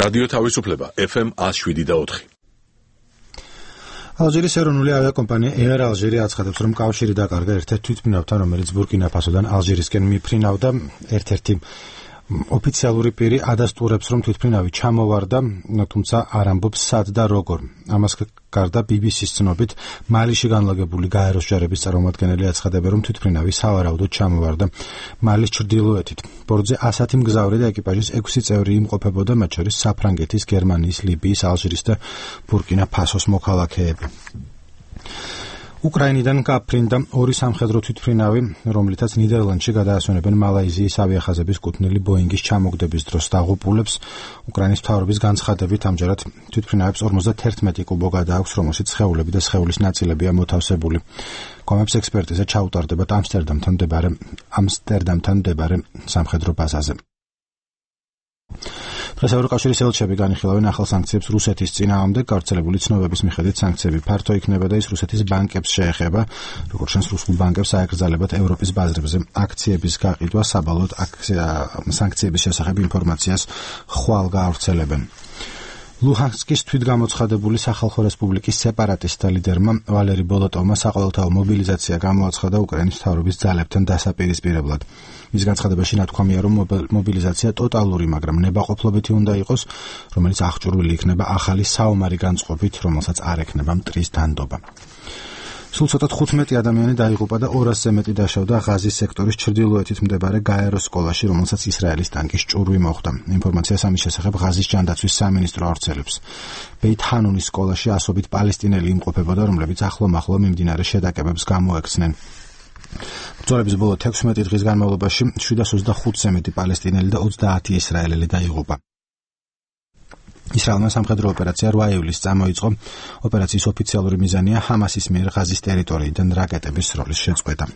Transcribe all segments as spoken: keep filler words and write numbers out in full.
რადიო თავისუფლება ეფ ემ one oh seven და four. ალჟირის ეროვნული ავიაკომპანია Air Algérie აცხადებს, რომ კავშირი დაკარგა ერთ-ერთ თვითმფრინავთან, რომელიც ბურკინა ფასოდან ალჟირისკენ მიფრინავდა. ერთ-ერთი ოფიციალური პირი ადასტურებს, რომ თვითმფრინავი ჩამოვარდა, თუმცა არ ამბობს სად და როგორ. ამას გარდა ბი ბი სის ცნობით, მალიში განლაგებული გაეროს ჯარების წარმომადგენელი აცხადებენ, რომ თვითმფრინავი სავარაუდოდ ჩამოვარდა მალის ჩრდილოეთით. ბორტზე ასათი მგზავრი და ეკიპაჟის ექვსი წევრი იმყოფებოდა, მათ შორის საფრანგეთის, გერმანიის, ლიბიის, ალჟირის და ბურკინა ფასოს მოქალაქეები. უკრაინიდან გაფრინდა ორი სამხედრო თვითმფრინავი, რომლითაც ნიდერლანდში გადაასვენებენ მალაიზიის ავიახაზების კუთვნილი ბოინგის ჩამოგდების დროს დაღუპულებს. უკრაინის მთავრობის განცხადებით, ამჯერად თვითმფრინავებს ორმოცდაერთმეტი კუბო გადააქვს, რომელშიც სხეულები და სხეულის ნაწილებია მოთავსებული. კომებს ექსპერტიზა ჩაუტარდებათ ამსტერდამთან მდებარე ამსტერდამთან მდებარე სამხედრო ბაზაზე. დღეს ევროკავშირის ელჩები განიხილავენ ახალ სანქციებს რუსეთის წინააღმდეგ. გავრცელებული ცნობების მიხედვით სანქციები ფართო იქნება და ის რუსეთის ბანკებს შეეხება. როგორც ჩანს, რუსულ ბანკებს აეკრძალებათ ევროპის ბაზრებზე აქციების გაყიდვა, საბოლოოდ სანქციების შესახებ ინფორმაციას ხვალ გაავრცელებენ. ლუჰანსკის თვითგამოცხადებული სახალხო რესპუბლიკის სეპარატისტთა ლიდერმა ვალერი ბოლოტოვმა საყოველთაო მობილიზაცია გამოაცხადა უკრაინის მთავრობის ძალებთან დასაპირისპირებლად. მის განცხადებაში ნათქვამია, რომ მობილიზაცია ტოტალური, მაგრამ ნებაყოფლობითი უნდა იყოს, რომელიც აღჭურვილი იქნება ახალი საომარი განწყობით, რომელსაც არ ექნება მტრის დანდობა. სულ ცოტა თხუთმეტი ადამიანი დაიღუპა და ორასზე მეტი დაშავდა ღაზის სექტორის ჩრდილოეთით მდებარე გაეროს სკოლაში, რომელსაც ისრაელის ტანკის ჭურვი მოხვდა. ინფორმაციას ამის შესახებ ღაზის ჯანდაცვის სამინისტრო ავრცელებს. ბეით ჰანუნის სკოლაში ასობით პალესტინელი იმყოფებოდა, რომლებიც ახლო-მახლო მიმდინარე შეტაკებებს გამოექცნენ. ბრძოლების ბოლო თექვსმეტი დღის განმავლობაში შვიდას ოცდახუთზე მეტი პალესტინელი და ოცდაათი ისრაელელი დაიღუპა. ისრაელმა სამხედრო ოპერაცია რვა ივლისს წამოიწყო. ოპერაციის ოფიციალური მიზანია ჰამასის მიერ ღაზის ტერიტორიიდან რაკეტების სროლის შეწყვეტა.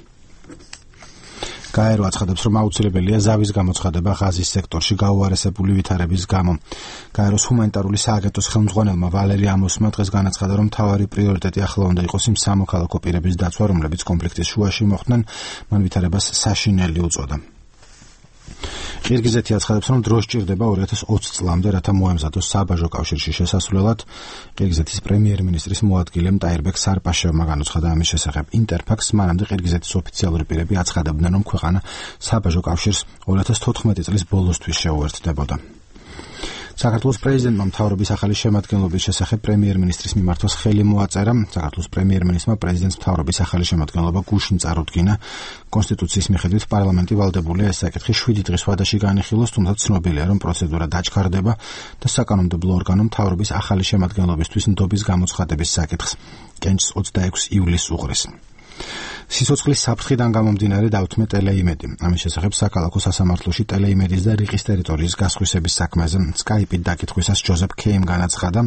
გაერო აცხადებს, რომ აუცილებელია ზავის გამოცხადება ღაზის სექტორში გაუარესებული ვითარების გამო. გაეროს ჰუმანიტარული სააგენტოს ხელმძღვანელმა ვალერი ამოსმა დღეს განაცხადა, რომ მთავარი პრიორიტეტი ახლა უნდა იყოს იმ სამოქალაქო პირების დაცვა, რომლებიც კონფლიქტის შუაში მოხვდნენ, მან ვითარებას საშინელი უწოდა. ყირგიზეთი აცხადებს, რომ დრო სჭირდება ორი ათას ოცი წლამდე, რათა მოემზადოს საბაჟო კავშირში შესასვლელად. ყირგიზეთის პრემიერ-მინისტრის მოადგილე ტაირბეკ სარპაშევმა განაცხადა ამის შესახებ ინტერფაქს. მანამდე ყირგიზეთის ოფიციალური პირები აცხადებდნენ, რომ ქვეყანა საბაჟო კავშირს ორი ათას თოთხმეტი წლის ბოლოსთვის შეუერთდებოდა. საქართველოს პრეზიდენტმა მთავრობის ახალი შემადგენლობის შესახებ პრემიერ-მინისტრის მიმართვას ხელი მოაწერა. საქართველოს პრემიერ-მინისტრმა პრეზიდენტს მთავრობის ახალი შემადგენლობა გუშინ წარუდგინა. კონსტიტუციის მიხედვით პარლამენტი ვალდებულია ეს საკითხი შვიდი დღის ვადაში განიხილოს, თუმცა ცნობილია, რომ პროცედურა დაჩქარდება და საკანონმდებლო ორგანო მთავრობის ახალი შემადგენლობისთვის ნდობის გამოცხადების საკითხს კენჭს ოცდაექვსი ივლისს უყრის. სიცოცხლის საფრთხიდან გამომდინარე დავთმე ტელეიმედი. ამის შესახებ საქალაქო სასამართლოში ტელეიმედის და რიყის ტერიტორიის გასხვისების საქმეზე სკაიპით დაკითხვისას ჯოზეფ კეიმ განაცხადა.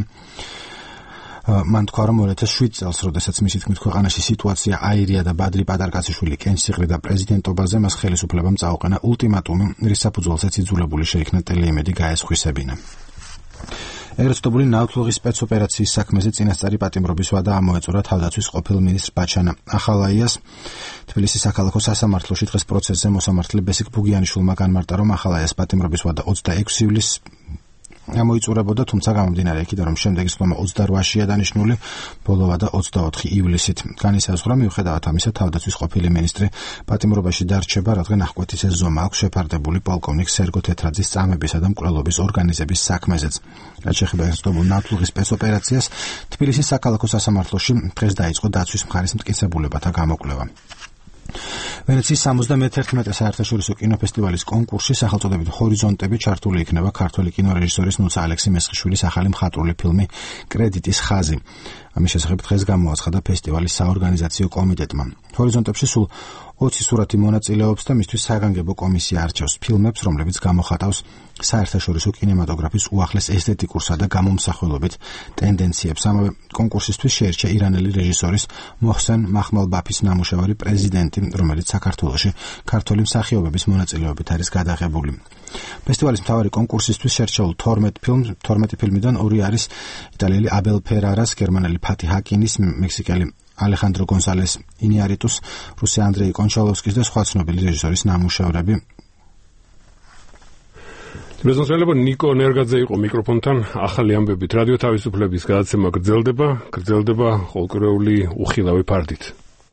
მან თქვა, რომ ორი ათას შვიდი წელს, როდესაც მისი თქმით ქვეყანაში სიტუაცია აირია და ბადრი პატარკაციშვილი კენჭს იყრიდა პრეზიდენტობაზე, მას ხელისუფლებამ წაუყენა ულტიმატუმი, რის საფუძველზეც იძულებული შეიქნა ტელეიმედი გაესხვისებინა. ეგრეთ წოდებული ნავთლუღის სპეცოპერაციის საქმეზე წინასწარი პატიმრობის ვადა ამოეწურა თავდაცვის ყოფილ მინისტრ ბაჩანა ახალაიას. თბილისის საქალაქო სასამართლოში დღეს პროცესზე მოსამართლე ბესიკ ბუგიანიშვილმა განმარტა, რომ ახალაიას პატიმრობის ვადა ოცდაექვსი ივლისს გამოიწურებოდა, თუმცა გამომდინარე იქიდან, რომ შემდეგი სხდომა ოცდარვაშია დანიშნული, ბოლო ვადა ოცდაოთხი ივლისით. განისაზღვრა, მიუხედავად ამისა, თავდაცვის ყოფილი მინისტრი პატიმრობაში დარჩება, რადგან აღკვეთის ეს ზომა აქვს შეფარდებული პოლკოვნიკ სერგო თეთრაძის წამებისა და მკვლელობის ორგანიზების საქმეზეც. რაც შეეხება ერთდროულ ნავთლუღის სპეცოპერაციას, თბილისის საქალაქო სასამართლოში დღეს დაიწყო დაცვის მხარის მტკიცებულებათა გამოკვლევა. ვენეციის სამოცდამეთერთმეტე საერთაშორისო კინოფესტივალის კონკურსში სახელწოდებით ჰორიზონტები ჩართული იქნება ქართველი კინორეჟისორის ნუცა ალექსი მესხიშვილის ახალი მხატვრული ფილმი კრედიტის ხაზი. ამის შესახებ დღეს გამოაცხადა ფესტივალის საორგანიზაციო კომიტეტმა. ჰორიზონტებში სულ ოცი სურათი მონაწილეობს და მისთვის საგანგებო კომისია არჩევს ფილმებს, რომლებიც გამოხატავს საერთაშორისო კინემატოგრაფის უახლეს ესთეტიკურსა და გამომსახველობით ტენდენციებს. ამავე კონკურსისთვის შეირჩა ირანელი რეჟისორის მოჰსენ მაჰმალბაფის ნამუშევარი პრეზიდენტი, რომელიც საქართველოში ქართველი მსახიობების მონაწილეობით არის გადაღებული. ფესტივალის მთავარი კონკურსისთვის შერჩეულ თორმეტ ფილმს, თორმეტი ფილმიდან ორი არის იტალიელი აბელ ფერარას, გერმანელი ფათი ჰაკინის, მექსიკელი ალეხანდრო გონსალეს ინიარიტუს, რუსი ანდრეი კონჩალოვსკის და სხვა ცნობილი რეჟისორის ნამუშევრები. მეზონსველებო ნიკო ნერგაძე იყო მიკროფონთან ახალი ამბებით რადიო თავისუფლების გადაცემა გრძელდება გრძელდება ყოველკვირეული უხილავი ფარდით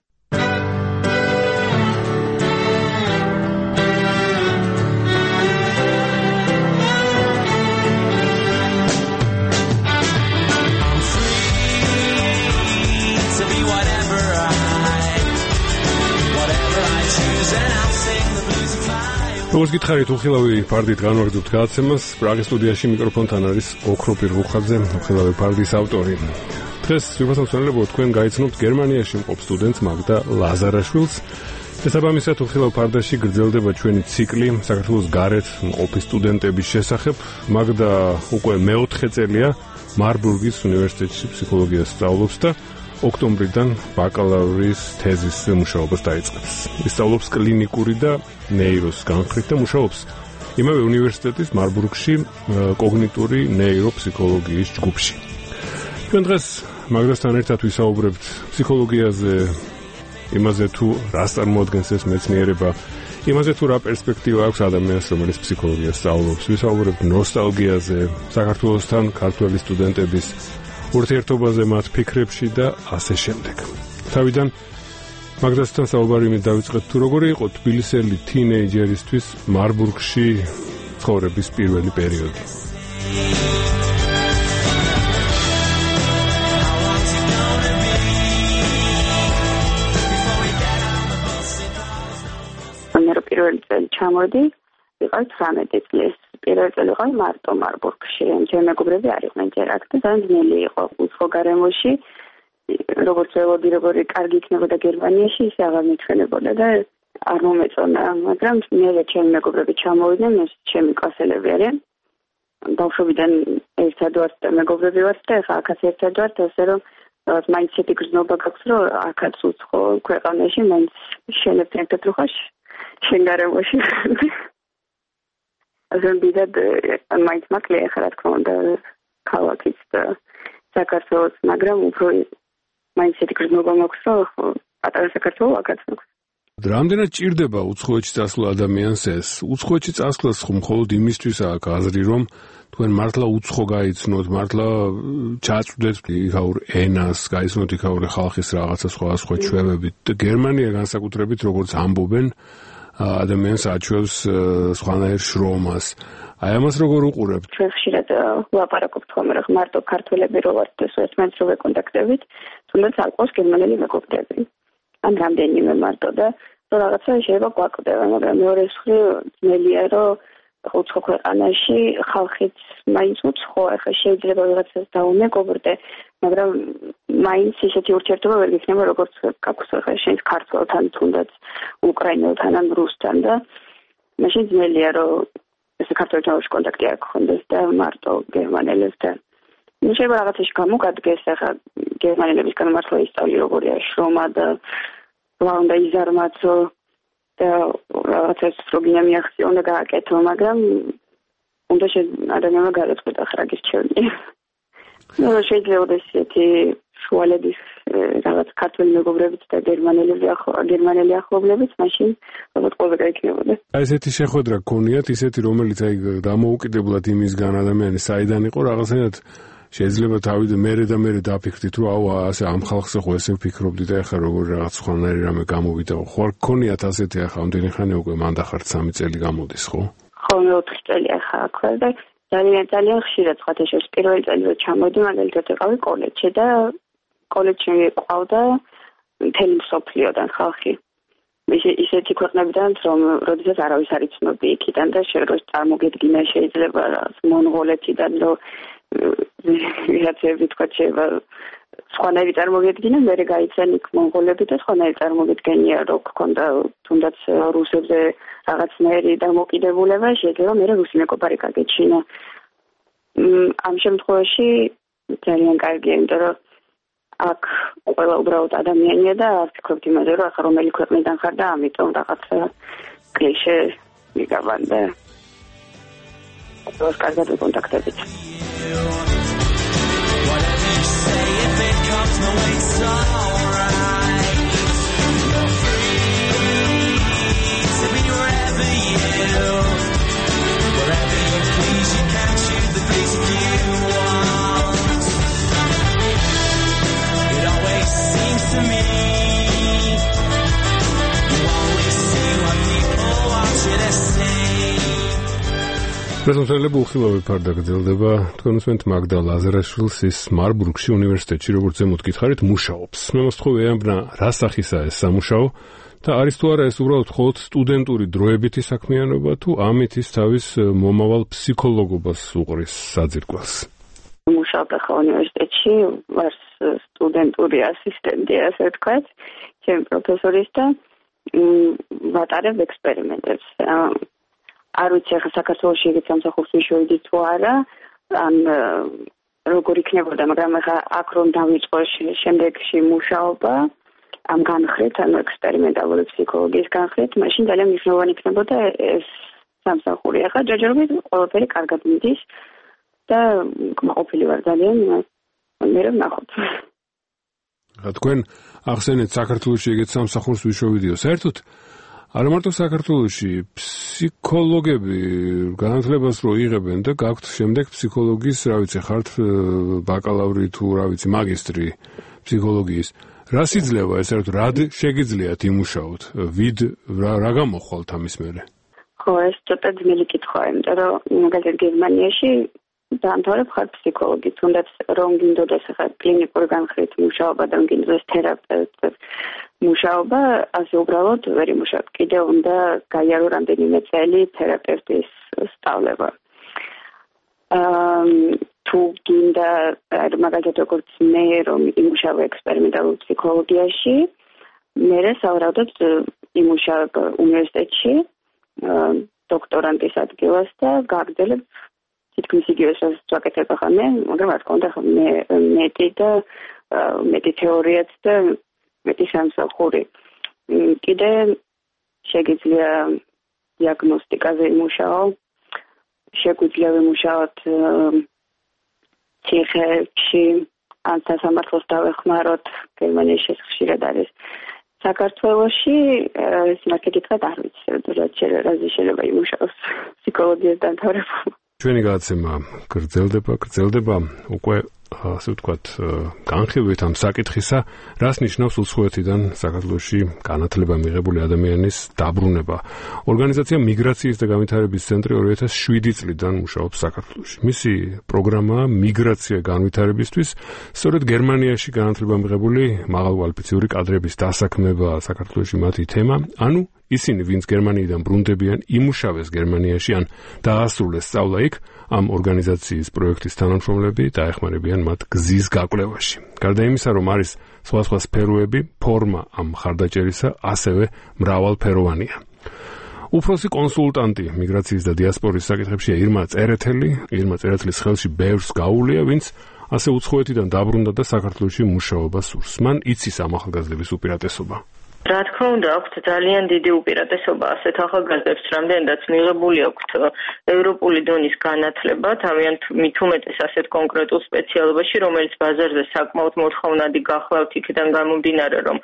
როგორც გითხარით უხილავი ფარდით განვაგრძობთ გადაცემას პრაღის სტუდიაში მიკროფონთან არის ოქროპი რუხაძე უხილავი ფარდის ავტორი დღეს ვიფასმწვენებო თქვენ გაიცნობთ გერმანიაში მყოფ სტუდენტს მაგდა ლაზარაშვილს შესაბამისად უხილავ ფარდაში გრძელდება ჩვენი ციკლი საქართველოს გარეთ მყოფი სტუდენტების შესახებ მაგდა უკვე მეოთხე წელია მარბურგის უნივერსიტეტში ფსიქოლოგიას სწავლობს და ოქტომბრიდან ბაკალავრის თეზისზე მუშაობას დაიწყებს. ისწავლობს კლინიკური და ნეიროს განხრით და მუშაობს იმავე უნივერსიტეტის მარბურგში კოგნიტური ნეიროფსიქოლოგიის ჯგუფში. ჩვენ დღეს მაგდასთან ერთად ვისაუბრებთ ფსიქოლოგიაზე, იმაზე თუ რას წარმოადგენს ეს მეცნიერება, იმაზე თუ რა პერსპექტივა აქვს ადამიანს, რომელიც ფსიქოლოგიას სწავლობს. ვისაუბრებთ ნოსტალგიაზე, საქართველოსთან ქართველი სტუდენტების ურთიერთობაზე მათ ფიქრებში და ასე შემდეგ. თავიდან მაგდასთან საუბარი დავიწყეთ თუ როგორი იყო თბილისელი თინეიჯერისთვის მარბურგში ცხოვრების პირველი პერიოდი. მე პირველი წელი ჩამოვედი, იყო ცხრამეტი წლის. პირველი წელი იყო მარტო მარბურგში, ჩემი მეგობრები არ იყვნენ ჯერ აქ და ძალიან ძნელი იყო უცხო გარემოში. როგორც ველოდი, როგორი კარგი იქნებოდა გერმანიაში, ისე აღარ მიჩვენებოდა და არ მომეწონა, მაგრამ მე და ჩემი მეგობრები ჩამოვიდნენ, ეს ჩემი კლასელები არიან. ბავშვობიდან ერთად ვართ და მეგობრები ვართ და ახლა აქაც ერთად ვართ, ასე რომ მაინც ისეთი გრძნობა გაქვს, რომ აქაც უცხო ქვეყანაში მაინც შენებთან ერთად რო ხარ შენ გარემოში. ასე ვიდად მაინც მაკლია ახლა რა თქმა უნდა ქალაქიც და საქართველოს, მაგრამ უფრო მაინც ისეთი გრძნობა მაქვს, რომ პატარა საქართველო აქაც მაქვს. რამდენად ჭირდება უცხოეთში წასვლა ადამიანს ეს? უცხოეთში წასვლას მხოლოდ იმისთვისაა აზრი, რომ თქვენ მართლა უცხო გაიცნოთ, მართლა ჩაწვდეთ იქაურ ენას, გაიცნოთ იქაური ხალხის რაღაცა სხვა სხვა ჩვევებით. გერმანია განსაკუთრებით როგორც ამბობენ, ადამიანს აჩვევს სხვანაირ შრომას. აი ამას როგორ უყურებთ? ჩვენ ხშირად ვლაპარაკობთ ხოლმე, რომ მარტო ქართველები რო ვართ, ერთმანეთს რო ვეკონტაქტებით, თუნდაც არ ყავს გერმანელი მეგობრები. ან რამდენიმე მარტო და რომ რაღაცა შეიძლება გვაკვდება, მაგრამ მეორე მხრივ ძნელია, რომ უცხო ქვეყანაში ხალხიც მაინც უცხოა, ახლა შეიძლება რაღაცას დაუმეგობრდე, მაგრამ მაინც ისეთი ურთიერთობა ვერ გიქნება, როგორც გაქვს ახლა შენს ქართველთან, თუნდაც უკრაინელთან ან რუსთან და მაშინ ძნელია, რომ ეს ქართველთან კონტაქტი არ გქონდეს და მარტო გერმანელებთან. ნუ შეიძლება რაღაცაში გამოგადგეს, ახლა გერმანელებისგან მართლა ისწავლი როგორია შრომა და რა უნდა იზარმაცო და რაღაცას როგინა მიახციო უნდა გააკეთო, მაგრამ უნდა ადამიანმა გადაწყვეტა ხრაგის ჩევნი. ნუ შეიძლება ესეთი შუალების რაღაც ქართველი მეგობრებით და გერმანელები გერმანელი ახლობლებით, მაშინ ალბათ ყველა გაიქნებოდა. აი ესეთი შეხვედრა გქონიათ, ისეთი რომელიც აი დამოუკიდებლად იმისგან ადამიანი საიდან იყო რაღაცნაირად შეიძლება თავი მერე და მერე დაფიქრდით, რომ აუ ასე ამ ხალხზე ხო ესე ვფიქრობდი და ახლა როგორ რაღაც სხვანაირი რამე გამოვიდა. ხო არ გქონიათ ასეთი ახლა ამდენი ხანი უკვე მანდახართ სამი წელი გამოდის, ხო? ხო, მე ოთხი წელი ახლა აქ ვარ და ძალიან ძალიან ხშირად სხვათაშორის პირველი წელი რო ჩამოვედი, მაგალითად ვიყავი კოლეჯში და კოლეჯში ყავდა მთელი მსოფლიოდან ხალხი. ისეთი ქვეყნებიდან, რომ როდესაც არავის არ იცნობდი იქიდან და შეიძლება წარმოგედგინა შეიძლება მონღოლეთიდან, რომ ვიღაცები თქვა შეიძლება სხვანაირი წარმოგედგინა, მერე გაიცან იქ მონღოლები და სხვანაირი წარმოგედგენია, რომ გქონდა თუნდაც რუსებზე რაღაცნაირი დამოკიდებულება, შეიძლება მერე რუსი მეგობარი გაგეჩინა. ამ შემთხვევაში ძალიან კარგია, იმიტომ რომ აქ ყველა უბრალოდ ადამიანია და არ ფიქრობთ იმაზე, რომ ახლა რომელი ქვეყნიდან ხარ და ამიტომ რაღაცა კლიშე მიგაბან და უბრალოდ კარგად ვიკონტაქტებით. Whatever you say, if it comes my way, it's alright. You're free to be wherever you, wherever you please. პრეზიდენტები უხილავი ფარდა გრძელდება თქვენ უსმენთ მაგდა ლაზარაშვილს ის მარბურგში უნივერსიტეტში როგორც ზემოთ გითხარით მუშაობს. მე მოსთხოვე ამბნა რა სახისაა ეს სამუშაო და არის თუ არა ეს უბრალოდ მხოლოდ სტუდენტური დროებითი საქმიანობა თუ ამით ის თავის მომავალ ფსიქოლოგობას უყრის საძირკველს. მუშაობ ახლა უნივერსიტეტში ვარ სტუდენტური ასისტენტი ასე ვთქვათ ჩემი პროფესორის და ვატარებ ექსპერიმენტებს. არ ვიცი ახლა საქართველოში ეგეთ სამსახურს მიშოვიდით თუ არა, ან როგორ იქნებოდა, მაგრამ ახლა აქ რომ დავიწყო შემდეგში მუშაობა ამ განხრით, ანუ ექსპერიმენტალური ფსიქოლოგიის განხრით, მაშინ ძალიან მნიშვნელოვანი იქნებოდა ეს სამსახური. ახლა ჯერჯერობით ყველაფერი კარგად მიდის და ყოფილი ვარ ძალიან, მე რომ ნახოთ. ახლა თქვენ ახსენეთ საქართველოში ეგეთ სამსახურს ვიშოვიდიო. საერთოდ არა მარტო საქართველოში ფსიქოლოგები განათლებას რო იღებენ და გაქვთ შემდეგ ფსიქოლოგიის, რა ვიცი, ხართ ბაკალავრი თუ რა ვიცი, მაგისტრი ფსიქოლოგიის. რა სიძლევა ეს საერთოდ რა შეგიძლიათ იმუშაოთ? ვიდ რა რა გამოხვალთ ამის მერე? ხო, ეს ცოტა ძნელი კითხვაა, იმიტომ რომ მაგალითად გერმანიაში დაამთავრებ ხარ ფსიქოლოგი, თუნდაც რომ გინდოდეს ახლა კლინიკური განხრით მუშაობა და გინდოდეს თერაპევტ მუშაობა, ასე უბრალოდ ვერ იმუშავებ. კიდევ უნდა გაიარო რამდენიმე წელი თერაპევტის სწავლება. აა თუ გინდა მაგალითად როგორც მე რომ იმუშავე ექსპერიმენტალურ ფსიქოლოგიაში, მე სავარაუდოდ იმუშავებ უნივერსიტეტში დოქტორანტის ადგილას და გაგრძელებ თითქმის იგივე რასაც ვაკეთებ ახლა მე, მაგრამ რა თქმა უნდა მე მეტი და მეტი თეორიაც და მეტი სამსახური. კიდე შეგიძლია დიაგნოსტიკაზე იმუშაო, შეგვიძლია ვიმუშაოთ ციხეში, ან სასამართლოს დავეხმაროთ, გერმანიაში ეს ხშირად არის. საქართველოში ეს მაკეთითად არ ვიცი, რა შეიძლება იმუშაოს ფსიქოლოგიის დამთავრებულმა. ჩვენი გადაცემა გრძელდება, გრძელდება უკვე ასე ვთქვათ, განხილვით ამ საკითხისა, რას ნიშნავს უცხოეთიდან საქართველოში განათლება მიღებული ადამიანის დაბრუნება. ორგანიზაცია მიგრაციის და განვითარების ცენტრი ორი ათას შვიდი წლიდან მუშაობს საქართველოში. მისი პროგრამაა მიგრაცია განვითარებისთვის, სწორედ გერმანიაში განათლება მიღებული მაღალკვალიფიციური კადრების დასაქმება საქართველოში მათი თემა, ანუ ისინი, ვინც გერმანიიდან ბრუნდებიან, იმუშავეს გერმანიაში ან დაასრულეს სწავლა იქ, ამ ორგანიზაციის პროექტის თანამშრომლები დაეხმარებიან მათ გზის გაკვლევაში. გარდა იმისა, რომ არის სხვადასხვა სფეროები, ფორმა ამ მხარდაჭერისა ასევე მრავალფეროვანია. უფროსი კონსულტანტი მიგრაციის და დიასპორის საკითხებშია ირმა წერეთელი. ირმა წერეთლის ხელში ბევრს გაუვლია, ვინც ასე უცხოეთიდან დაბრუნდა და საქართველოში მუშაობას სურს. მან იცის ამ ახალგაზრდების უპირატესობა. რა თქმა უნდა, აქვთ ძალიან დიდი უპირატესობა ასეთ ახალგაზრდებს, რამდენადაც მიღებული აქვთ ევროპული დონის განათლება, თავიანთ მით უმეტეს ასეთ კონკრეტულ სპეციალობაში, რომელიც ბაზარზე საკმაოდ მოთხოვნადი გახლავთ, იქიდან გამომდინარე, რომ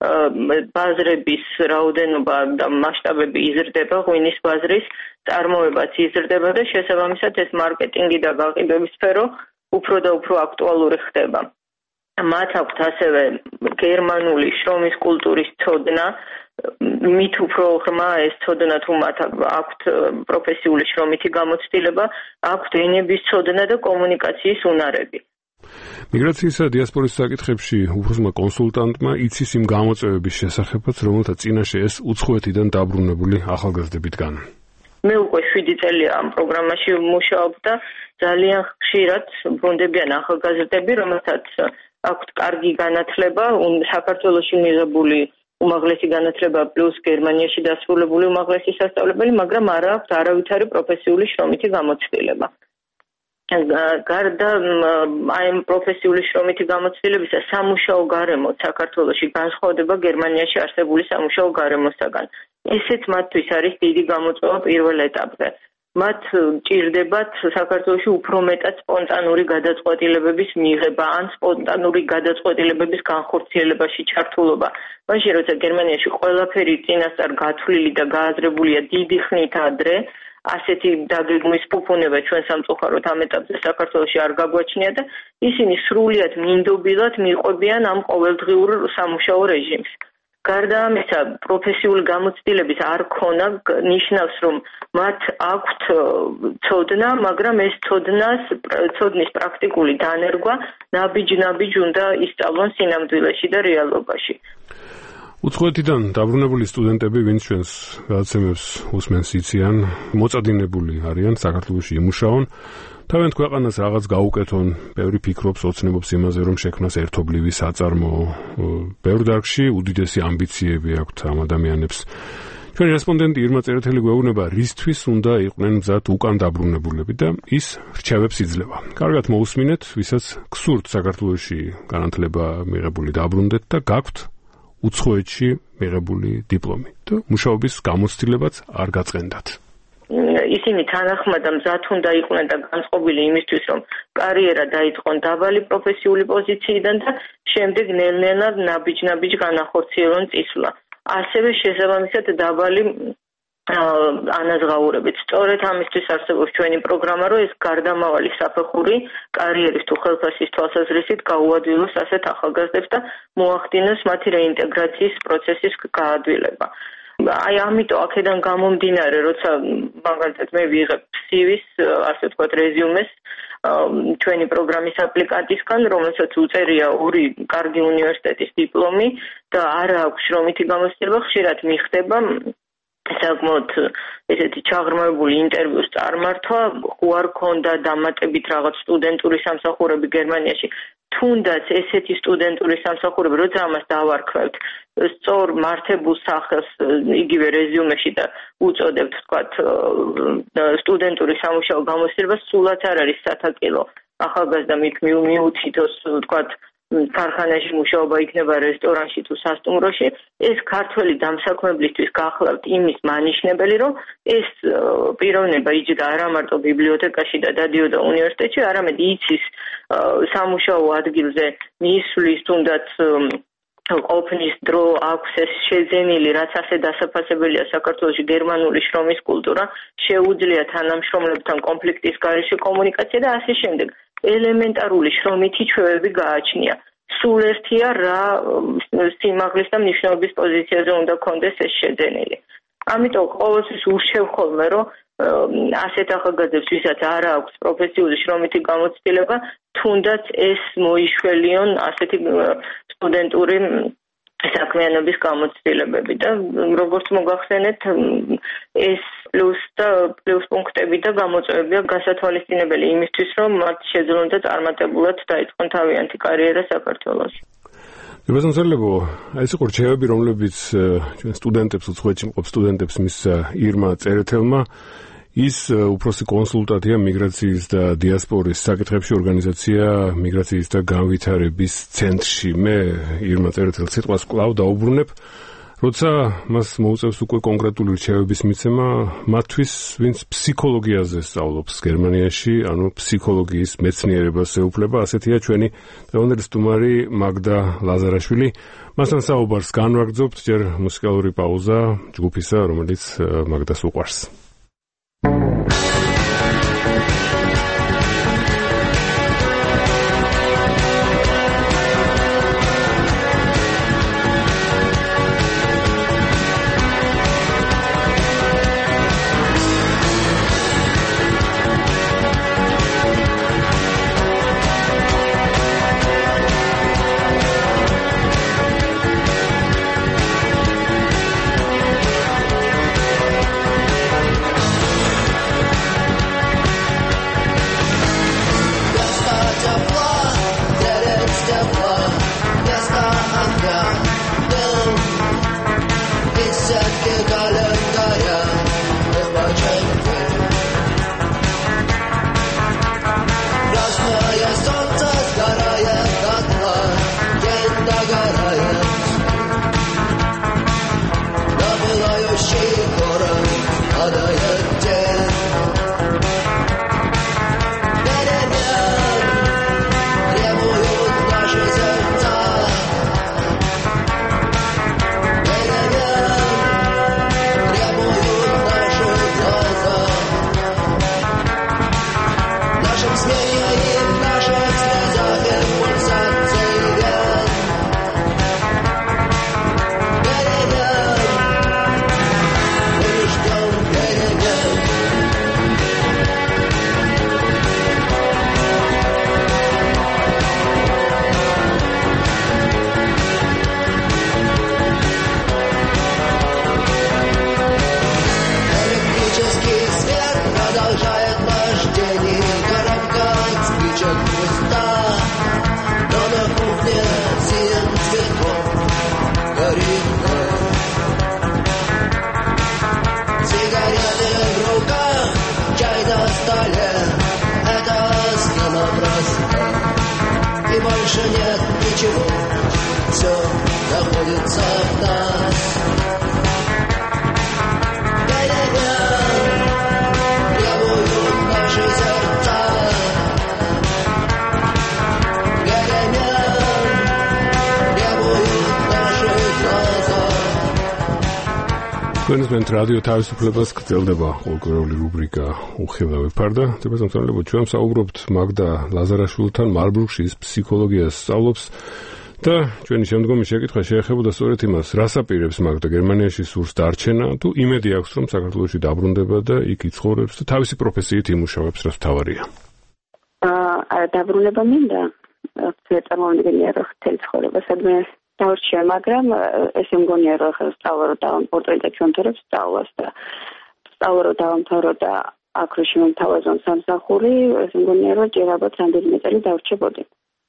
ბაზრების რაოდენობა და მასშტაბები იზრდება, ღვინის ბაზრის წარმოებაც იზრდება და შესაბამისად ეს მარკეტინგი და გაყიდვების სფერო უფრო და უფრო აქტუალური ხდება. მათ აქვთ ასევე გერმანული შრომის კულტურის ცოდნა, მით უფრო ღრმა ეს ცოდნა თუ მათ აქვთ პროფესიული შრომითი გამოცდილება, აქვთ ენების ცოდნა და კომუნიკაციის უნარები. მიგრაციისა და დიასპორის საკითხებში უფროსმა კონსულტანტმა იცის იმ გამოწვევების შესახებაც, რომელთა წინაშე ეს უცხოეთიდან დაბრუნებული ახალგაზრდები დგან. მე უკვე შვიდი წელია ამ პროგრამაში ვმუშაობ და ძალიან ხშირად ბრუნდებიან ახალგაზრდები, რომელთაც აქვთ კარგი განათლება, საქართველოში მიღებული უმაღლესი განათლება პლუს გერმანიაში დასრულებული უმაღლესი სასწავლებელი, მაგრამ არ აქვთ არავითარი პროფესიული შრომითი გამოცდილება. გარდა აი ამ პროფესიული შრომითი გამოცდილებისა, სამუშაო გარემო საქართველოში განსხვავდება გერმანიაში არსებული სამუშაო გარემოსაგან. ესეც მათთვის არის დიდი გამოწვევა პირველ ეტაპზე. მათ ჭირდებათ საქართველოში უფრო მეტად სპონტანური გადაწყვეტილებების მიღება ან სპონტანური გადაწყვეტილებების განხორციელებაში ჩართულობა. მაშინ როცა გერმანიაში ყველაფერი წინასწარ გათვლილი და გააზრებულია დიდი ხნით ადრე, ასეთი დაგეგმვის ფუფუნება ჩვენ სამწუხაროდ ამ ეტაპზე საქართველოში არ გაგვაჩნია და ისინი სრულიად მინდობილად მიყვებიან ამ ყოველდღიურ სამუშაო რეჟიმს. გარდა ამისა, პროფესიული გამოცდილების არ ქონა ნიშნავს, რომ მათ აქვთ ცოდნა, მაგრამ ეს ცოდნას, ცოდნის პრაქტიკული დანერგვა ნაბიჯ-ნაბიჯ უნდა ისწავლონ სინამდვილეში და რეალობაში. უცხოეთიდან დაბრუნებული სტუდენტები, ვინც ჩვენს გადაცემებს უსმენს, იციან, მოწადინებული არიან საქართველოში იმუშაონ, თავიანთ ქვეყანას რაღაც გაუკეთონ, ბევრი ფიქრობს, ოცნებობს იმაზე, რომ შექმნას ერთობლივი საწარმოო. ბევრ დარგში უდიდესი ამბიციები აქვთ ამ ადამიანებს. ჩვენი რესპონდენტი ირმა წერეთელი გვეუბნება, რისთვის უნდა იყვნენ მზად უკან დაბრუნებულები და ის რჩევებს იძლევა. კარგად მოусმინეთ, ვისაც გსურთ საქართველოში განათლება მიღებული დაბრუნდეთ და გაქვთ უცხოეთში მიღებული დიპლომი და მუშაობის გამოცდილებაც არ გაწყენდათ. ისინი თანახმად მზად უნდა იყვნენ და განწყობილი იმისთვის, რომ კარიერა დაიწყონ დაბალი პროფესიული პოზიციიდან და შემდეგ ნელ-ნელა ნაბიჯ-ნაბიჯ განახორციელონ წისვლა. ასევე შესაბამისად დაბალი ანაზღაურებით. სწორედ ამისთვის არსებობს ჩვენი პროგრამა, რომ ეს გარდამავალი საფეხური კარიერის თუ ხელფასის თვალსაზრისით გაუადვილოს ასეთ ახალგაზრდებს და მოახდინოს მათი რეინტეგრაციის პროცესის გაადვილება. აი ამიტომ აქედან გამომდინარე, როცა მაგალითად მე ვიღებ სივის, ასე ვთქვათ, რეზიუმეს ჩვენი პროგრამის აპლიკანტისგან, რომელსაც უწერია ორი კარგი უნივერსიტეტის დიპლომი და არ აქვს შრომითი გამოცდილება, ხშირად მიხდება საკმაოდ ესეთი ჩაღრმავებული ინტერვიუს წარმართვა, ხო არ ქონდა დამატებით რაღაც სტუდენტური სამსახურები გერმანიაში. თუნდაც ესეთი სტუდენტური სამსახურები, როცა ამას დავარქვევთ, სწორ მართებულ სახელს იგივე რეზიუმეში და უწოდებთ, თქვათ, სტუდენტური სამუშაო გამოცდილება, სულაც არ არის სათაკილო ახალგაზრდა მით მიუთითოს, თქვათ, ქარხანაში მუშაობა იქნება რესტორანში თუ სასტუმროში, ეს ქართველი დამსაქმებლისთვის გახლავთ იმის მანიშნებელი, რომ ეს პიროვნება იჯდა არა მარტო ბიბლიოთეკაში და დადიოდა უნივერსიტეტში, არამედ იცის სამუშაო ადგილზე მისვლის თუნდაც ყოფნის დრო აქვს ეს შეძენილი, რაც ასე დასაფასებელია საქართველოში გერმანული შრომის კულტურა, შეუძლია თანამშრომლებთან კონფლიქტის გარეშე კომუნიკაცია და ასე შემდეგ. ელემენტარული შრომითი ჩვევები გააჩნია. სულ ერთია რა სიმაღლის და მნიშვნელობის პოზიციაზე უნდა კონდეს ეს შეძენილი. ამიტომ ყოველთვის ურჩევ ხოლმე, რომ ასეთ ახალგაზრდებს, ვისაც არ აქვს პროფესიული შრომითი გამოცდილება, თუნდაც ეს მოიშველიონ ასეთი სტუდენტური საქმიანობის გამოცდილებები და როგორც მოგახსენეთ, ეს პლუს და პლუს პუნქტები და გამოწვევებია გასათვალისწინებელი იმისთვის, რომ მათ შეძლონ და წარმატებულად დაიწყონ თავიანთი კარიერა საქართველოში. მოგესალმებო, ეს იყო რჩევები, რომლებიც ჩვენ სტუდენტებს, უცხოეთში მყოფ სტუდენტებს მისცა ირმა წერეთელმა. ის უფროსი კონსულტანტია მიგრაციის და დიასპორის საკითხებში ორგანიზაცია მიგრაციის და განვითარების ცენტრში. მე ირმა წერეთელს სიტყვას კვლავ დაუბრუნებ, როცა მას მოუწევს უკვე კონკრეტული რჩევების მიცემა მათთვის, ვინც ფსიქოლოგიაზე სწავლობს გერმანიაში, ანუ ფსიქოლოგიის მეცნიერებას ეუფლება. ასეთია ჩვენი დღევანდელი სტუმარი მაგდა ლაზარაშვილი. მასთან საუბარს განვაგრძობთ, ჯერ მუსიკალური პაუზა ჯგუფისა, რომელიც მაგდას უყვარს. больше нет ничего, все находится в нас. Я-я-я, требуют наши сердца. Я-я-я, требуют наши глаза. Თქვენს რადიო თავისუფლებას გრძელდება ყოველკვირეული რუბრიკა უხილავი ფარდა. თებასამწავლებლო, ჩვენ საუბრობთ მაგდა ლაზარაშვილთან, მარბურგში ის ფსიქოლოგიას სწავლობს და ჩვენი შემდგომი შეკითხვა შეეხებოდა სწორედ იმას, რას აპირებს მაგდა გერმანიაში სურს დარჩენა, თუ იმედი აქვს რომ საქართველოში დაბრუნდება და იქ იცხოვრებს და თავისი პროფესიით იმუშავებს, რაც მთავარია. აა დაბრუნება მინდა, წარმოვიდგინე რომ თელ ცხოვრება სადმე დავრჩია, მაგრამ ესე მგონია რომ ახლა სწავლა რომ დავამთავრო და ჩვენთორებს სწავლას და სწავლა რომ დავამთავრო და აქ რო შემოთავაზონ სამსახური, ესე მგონია რომ ჯერ ალბათ რამდენიმე წელი დავრჩებოდი.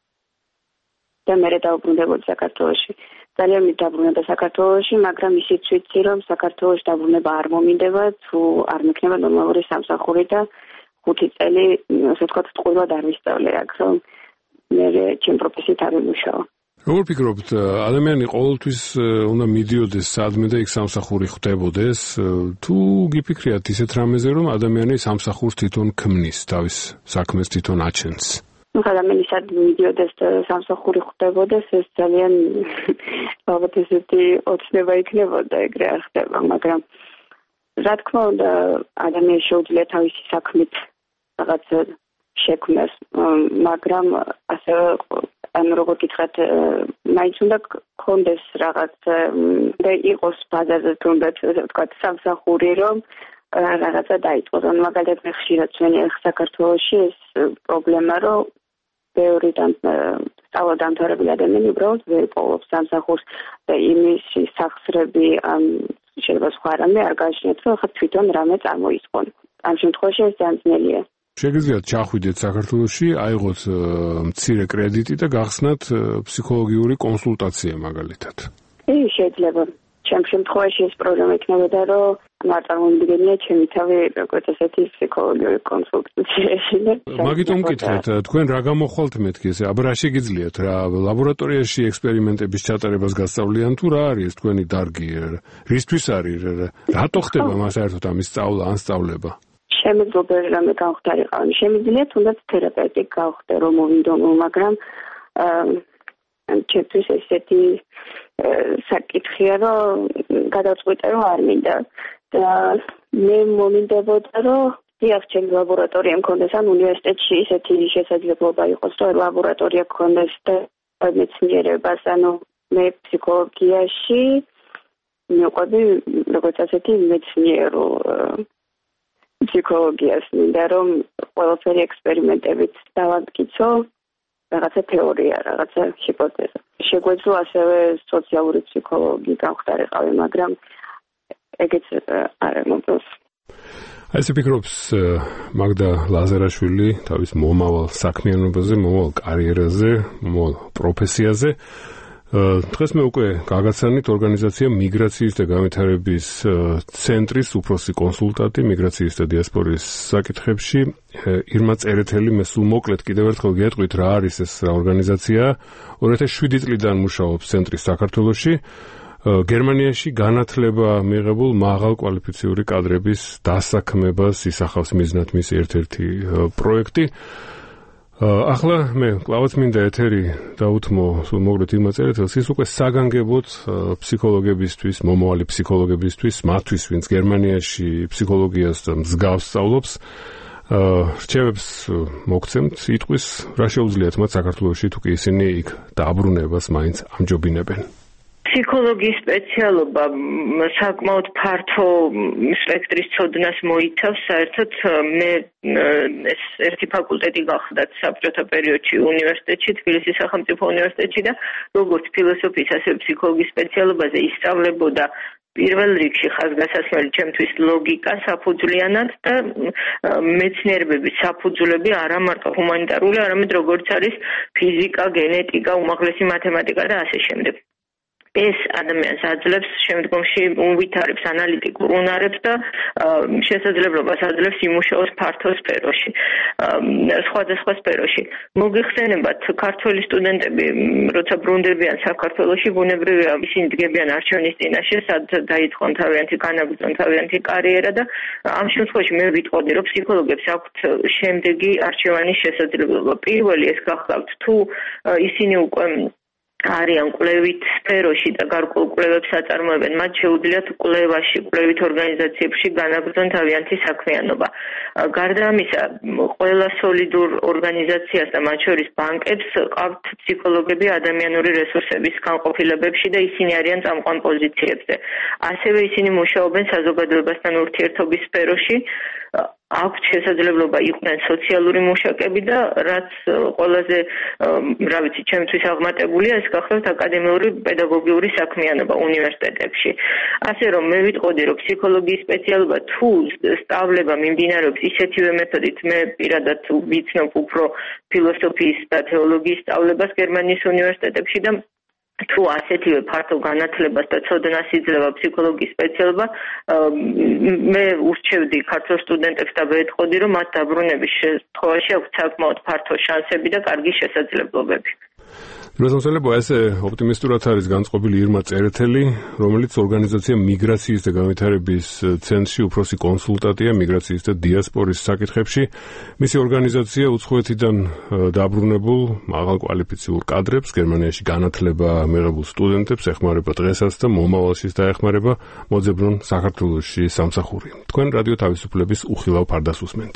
და მე დავბრუნდებოდი საქართველოში. ძალიან მიდაბრუნება საქართველოში, მაგრამ ისიც ვიცი რომ საქართველოში დაბრუნება არ მომინდება, თუ არ მექნება ნორმალური სამსახური და ხუთი წელი, ასე ვთქვათ, ტყუილად არ ვისწავლე აქ, რომ მე ჩემ პროფესიით არ ვიმუშაო. როგორ ფიქრობთ, ადამიანი ყოველთვის უნდა მიდიოდეს სადმე და იქ სამსახური ხვდებოდეს, თუ გიფიქრიათ ისეთ რამეზე, რომ ადამიანი სამსახურს თვითონ ქმნის, თავის საქმეს თვითონ აჩენს? ну ადამიანი სადმე მიდიოდეს და სამსახური ხვდებოდეს, ეს ძალიან ალბათ ესეთი ოცნება იქნებოდა, ეგრე არ ხდება, მაგრამ რა თქმა უნდა, ადამიანს შეუძლია თავისი საქმით რაღაც შექმნას, მაგრამ ასე ან როგორ გითხრათ, მაინც უნდა გქონდეს რაღაც და იყოს ბაზაზე თუნდაც ვთქვათ სამსახური, რომ რაღაცა დაიწყოს. ან მაგალითად მე ხშირად ჩვენი საქართველოში ეს პრობლემა, რომ ბევრი სწავლა დამთავრებული ადამიანი უბრალოდ ვერ პოულობს სამსახურს და იმის სახსრები ან შეიძლება სხვა რამე არ გააჩნიათ, რომ ხა თვითონ რამე წარმოისყონ. ამ შემთხვევაში ეს ძალიან ძნელია. შეგიძლიათ ჩახვიდეთ საქართველოში, აიღოთ მცირე კრედიტი და გახსნათ ფსიქოლოგიური კონსულტაცია მაგალითად. კი, შეიძლება. ჩემ შემთხვევაში ეს პრობლემა იქნებოდა, რომ არ წარმოვიდგენია ჩემი თავი როგორც ესეთი ფსიქოლოგიური კონსულტაციაში. მაგიტომ მკითხეთ, თქვენ რა გამოხვალთ მეთქი ესე, აბა რა შეგიძლიათ, რა ლაბორატორიაში ექსპერიმენტების ჩატარებას გასწავლიან თუ რა არის თქვენი დარგი, რისთვის არის, რატო ხდება მას საერთოდ ამის სწავლა ან სწავლება? შემიძლია რამე გავხდარიყავ. შემიძლია თუნდაც თერაპევტი გავხდე რომ მოვიდო, მაგრამ ჩემთვის ესეთი საკითხია, რომ გადავწყვიტე რომ არ მინდა და მე მომინდებოდა რომ დიახ, ჩემი ლაბორატორია მქონდეს, ან უნივერსიტეტში ისეთი შესაძლებლობა იყოს, რომ ლაბორატორია მქონდეს და მეცნიერებას, ანუ მე ფსიქოლოგიაში მივყვები როგორც ასეთი მეცნიერო ფსიქოლოგიას, მინდა რომ ყველაფერი ექსპერიმენტებით დავამტკიცო, რაღაცა თეორია, რაღაცა ჰიპოთეზა. შეგვეძლო ასევე სოციალური ფსიქოლოგი გავხდარიყავი, მაგრამ ეგეც არ მომწონს. ასე ფიქრობს მაგდა ლაზარაშვილი თავის მომავალ საქმიანობაზე, მომავალ კარიერაზე, მომავალ პროფესიაზე. დღეს მე უკვე გაგაცანით ორგანიზაცია მიგრაციის და განვითარების ცენტრის უფროსი კონსულტანტი მიგრაციის და დიასპორის საკითხებში ირმა წერეთელი. მე სულ მოკლედ კიდევ ერთხელ გეტყვით რა არის ეს ორგანიზაცია. ორი ათას შვიდი წლიდან მუშაობს ცენტრი საქართველოში. გერმანიაში განათლება მიიღებულ მაღალ კვალიფიციური კადრების დასაქმებას ისახავს მიზნად მის ერთ-ერთი პროექტი. ახლა მე კლავაც მინდა ეთერი დაუთმო სულ მოკლედ ირმა წერეთელს, ის უკვე საგანგებოდ ფსიქოლოგებისთვის, მომავალი ფსიქოლოგებისთვის, მათთვის, ვინც გერმანიაში ფსიქოლოგიას და მსგავს სწავლობს, რჩევებს მოგცემთ, იტყვის რა შეუძლიათ მათ საქართველოში, თუ კი ისინი იქ დაბრუნებას მაინც ამჯობინებენ. ფსიქოლოგიის სპეციალობა საკმაოდ ფართო სპექტრის ცოდნას მოიცავს. საერთოდ მე ეს ერთი ფაკულტეტი გახდათ საბჭოთა პერიოდში უნივერსიტეტში, თბილისის სახელმწიფო უნივერსიტეტში და როგორც ფილოსოფიის, ასევე ფსიქოლოგიის სპეციალობაზე ისწავლებოდა პირველ რიგში ხაზგასასმელი ჩემთვის ლოგიკა საფუძვლიანად და მეცნიერებების საფუძვლები არა მარტო ჰუმანიტარული, არამედ როგორც არის ფიზიკა, გენეტიკა, უმაღლესი მათემატიკა და ასე შემდეგ. ეს ადამიანს აძლევს შემდგომში უვითარებს ანალიტიკურ უნარებს და შესაძლებლობას აძლევს იმუშაოს ფართო სფეროში, სხვადასხვა სფეროში. მოგიხსენებათ, ქართველი სტუდენტები, როცა ბრუნდებიან საქართველოში, ბუნებრივია ისინი დგებიან არჩევნის წინაშე, სადაც დაიწყონ თავიანთი განაგრძონ თავიანთი კარიერა და ამ შემთხვევაში მე ვიტყოდი, რომ ფსიქოლოგებს აქვთ შემდეგი არჩევანის შესაძლებლობა. პირველი ეს გახლავთ, თუ ისინი უკვე არიან კვლევით სფეროში და გარკვეულ კვლევებს აწარმოებენ, მათ შეუძლიათ კვლევაში, კვლევით ორგანიზაციებში განაგრძონ თავიანთი საქმიანობა. გარდა ამისა, ყველა სოლიდურ ორგანიზაციას და მათ შორის ბანკებს ყავთ ფსიქოლოგები ადამიანური რესურსების განყოფილებებში და ისინი არიან წამყვან პოზიციებზე. ასევე ისინი მუშაობენ საზოგადოებასთან ურთიერთობის სფეროში. აქვთ შესაძლებლობა იყვნენ სოციალური მუშაკები და რაც ყველაზე, რა ვიცი, ჩემთვის აღმატებულია, ეს გახლავთ აკადემიური პედაგოგიური საქმიანობა უნივერსიტეტებში. ასე რომ მე ვიტყოდი, რომ ფსიქოლოგიის სპეციალობა თუ სწავლება მიმდინარეობს ისეთივე მეთოდით, მე პირადად ვიცნობ უფრო ფილოსოფიის და თეოლოგიის სწავლებას გერმანიის უნივერსიტეტებში და თუ ასეთივე ფართო განათლებას და ცოდნას იძლევა ფსიქოლოგიის სპეციალობა, მე ურჩევდი ქართულ სტუდენტებს და ვეთყოდი, რომ მათ დაბრუნების შემთხვევაში აქვთ საკმაოდ ფართო შანსები და კარგი შესაძლებლობები. დროსამსვენებო, ესე ოპტიმისტურად არის განწყობილი ირმა წერეთელი, რომელიც ორგანიზაცია მიგრაციის და განვითარების ცენტრში უფროსი კონსულტანტია მიგრაციის და დიასპორის საკითხებში. მისი ორგანიზაცია უცხოეთიდან დაბრუნებულ მაღალკვალიფიციურ კადრებს, გერმანიაში განათლება მიღებულ სტუდენტებს ეხმარება დღესაც და მომავალშიც დაეხმარება, მოძებნონ საქართველოში სამსახური. თქვენ რადიო თავისუფლების უხილავ ფარდას უსმენთ.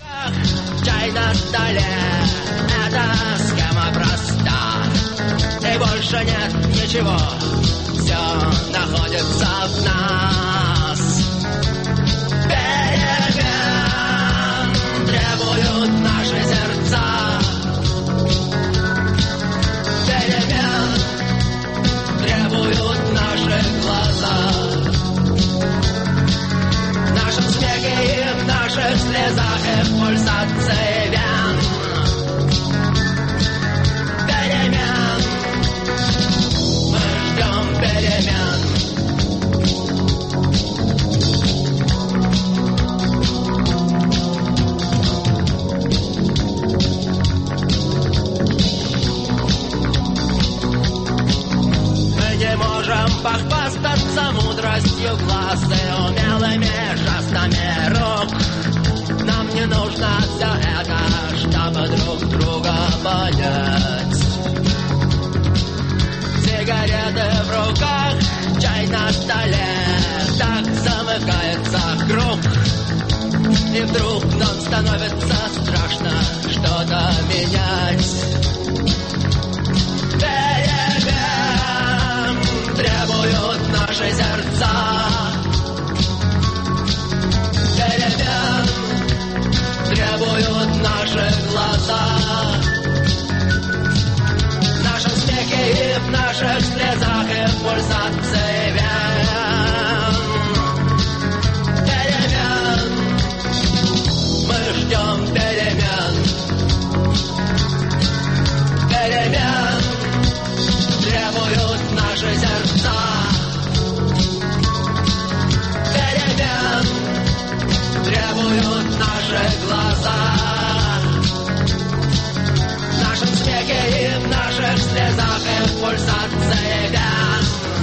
Больше нет ничего, все находится в нас. Перемен требуют наши сердца. Перемен требуют наши глаза. В нашем смехе и в наших слезах и в пульсации вен. Перемен. Перемен. Мы не можем похвастаться мудростью глаз и умелыми жестами рук. Нам не нужно все это, чтобы друг друга понять. Сигареты в руках, чай на столе, так замыкается круг. И вдруг нам становится страшно что-то менять. Перемен требуют наши сердца. Перемен требуют наши глаза. В нашем смехе и в наших слезах и в пульсации вен. Перемен. Мы ждем перемен. Перемен требуют наши сердца. Перемен требуют наши глаза. В нашем смехе и в наших слезах и в пульсации вен.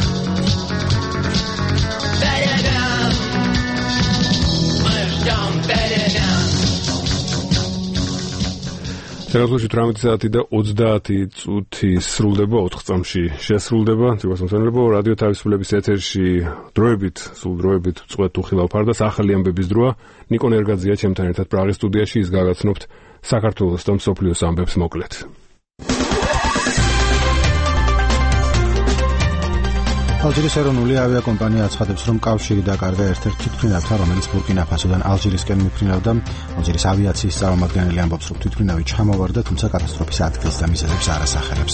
Перемен. Мы ждем перемен. Teraz თვრამეტი საათი და ოცდაათი წუთი სრულდება, ოთხ წამში შესრულდება. თვითონ რადიო თავისუფლების ეთერში დროებით, სულ დროებით წვეთ უხილავ ფარდას ახალი ამბების დროა. ნიკო ნერგაძეა ჩემთან ერთად პრაღის სტუდიაში, ის გაგაცნობთ საქართველოს და მსოფლიოს ამბებს მოკლედ. ალჟირის ეროვნული ავიაკომპანია აცხადებს, რომ კავშირი დაკარგა ერთ-ერთ თვითმფრინავთან, რომელიც ბურკინა-ფასოდან ალჟირისკენ მიფრინავდა. ალჟირის ავიაციის წარმომადგენელი ამბობს, რომ თვითმფრინავი ჩამოვარდა, თუმცა კატასტროფის ადგილს და მიზეზებს არ ასახელებს.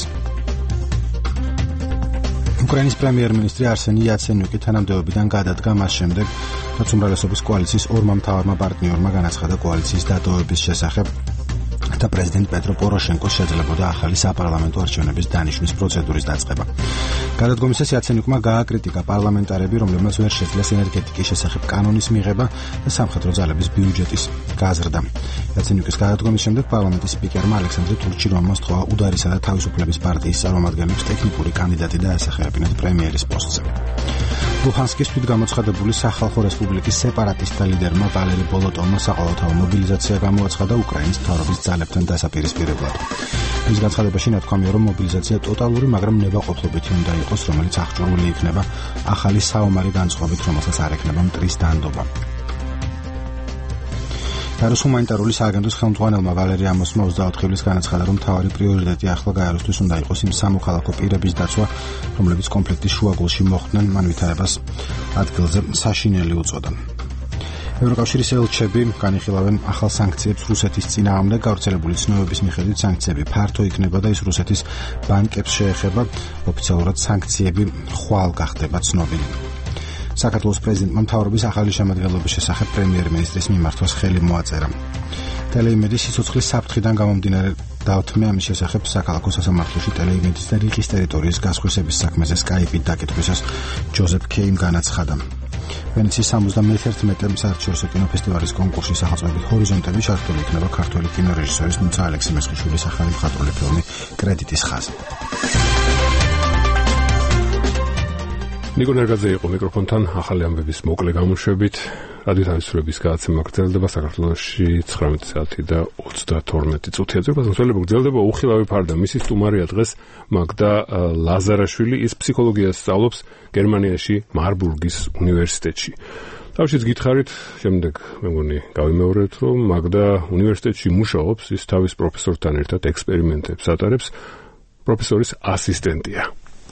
უკრაინის პრემიერ-მინისტრი არსენი იაცენიუკი თანამდებობიდან გადადგა მას შემდეგ, რაც უმრავლესობის კოალიციის ორმა მთავარმა პარტნიორმა განაცხადა კოალიციის დატოვების შესახებ. და პრეზიდენტ პეტრო პოროშენკოს შეძლებოდა ახალი საპარლამენტო არჩევნების დანიშვნის პროცედურის დაწყება. გადადგომისას იაცენიუკმა გააკრიტიკა პარლამენტარები, რომლებმაც ვერ შეძლეს ენერგეტიკის შესახებ კანონის მიღება და სამხედრო ძალების ბიუჯეტის გაზრდა. იაცენიუკის გადადგომის შემდეგ პარლამენტის სპიკერმა ალექსანდრე ტურჩინოვმა სთხოვა უდარისა და თავისუფლების პარტიის წარმომადგენლებს ტექნიკური კანდიდატი დაესახელებინათ პრემიერის პოსტზე. ლუჰანსკის თვითგამოცხადებული სახალხო რესპუბლიკის სეპარატისტთა ლიდერმა ვალერი ბოლოტოვმა საყოველთაო მობილიზაცია გამოაცხადა უკრაინის მთავრობის ძალებთან დასაპირისპირებლად. მის განცხადებაში ნათქვამია, რომ მობილიზაცია ტოტალური, მაგრამ ნებაყოფლობითი უნდა იყოს, რომელიც აღჭურვილი იქნება ახალი საომარი განწყობით, რომელსაც არ ექნება მტრის დანდობა. გაროს ჰუმანიტარული სააგენტოს ხელმძღვანელმა ვალერი ამოსმა ოცდაოთხი ივლისს განაცხადა, რომ მთავარი პრიორიტეტი ახლა გაეროსთვის უნდა იყოს იმ სამოქალაქო პირების დაცვა, რომლებიც კონფლიქტის შუაგულში მოხვდნენ, მან ვითარებას ადგილზე საშინელი უწოდა. ევროკავშირის ელჩები განიხილავენ ახალ სანქციებს რუსეთის წინააღმდეგ. გავრცელებული ცნობების მიხედვით სანქციები ფართო იქნება და ის რუსეთის ბანკებს შეეხება. ოფიციალურად სანქციები ხვალ გახდება ცნობილი. საქართველოს პრეზიდენტმა მთავრობის ახალი შემადგენლობის შესახებ პრემიერ-მინისტრის მიმართვას ხელი მოაწერა. ტელეიმედის სიცოცხლის საფრთხიდან გამომდინარე დაუთმე ამის შესახებ საქალაქო სასამართლოში ტელეიმედის და რიყის ტერიტორიის გასხვისების საქმეზე სკაიპით დაკითხვისას ჯოზეფ კეიმ განაცხადა. ვენეციის სამოცდამეერთე საერთაშორისო კინოფესტივალის კონკურსის სახელწოდებით ჰორიზონტები ჩართული იქნება ქართველი კინორეჟისორის ნუცა ალექსი მესხიშვილის ახალი მხატვრული ფილმი კრედიტის ხაზი. ნიკო ნერგაძე იყო მიკროფონთან ახალი ამბების მოკლე გამოშვებით. რადიო თავისუფლების გადაცემა გრძელდება საქართველოში ცხრამეტი საათი და ოცდათორმეტი წუთია. ზოგადად გრძელდება უხილავი ფარდა. მისი სტუმარია დღეს მაგდა ლაზარაშვილი, ის ფსიქოლოგიას სწავლობს გერმანიაში მარბურგის უნივერსიტეტში. თავშიც გითხარით, შემდეგ მე მგონი გავიმეორებთ, რომ მაგდა უნივერსიტეტში მუშაობს, ის თავის პროფესორთან ერთად ექსპერიმენტებს ატარებს, პროფესორის ასისტენტია.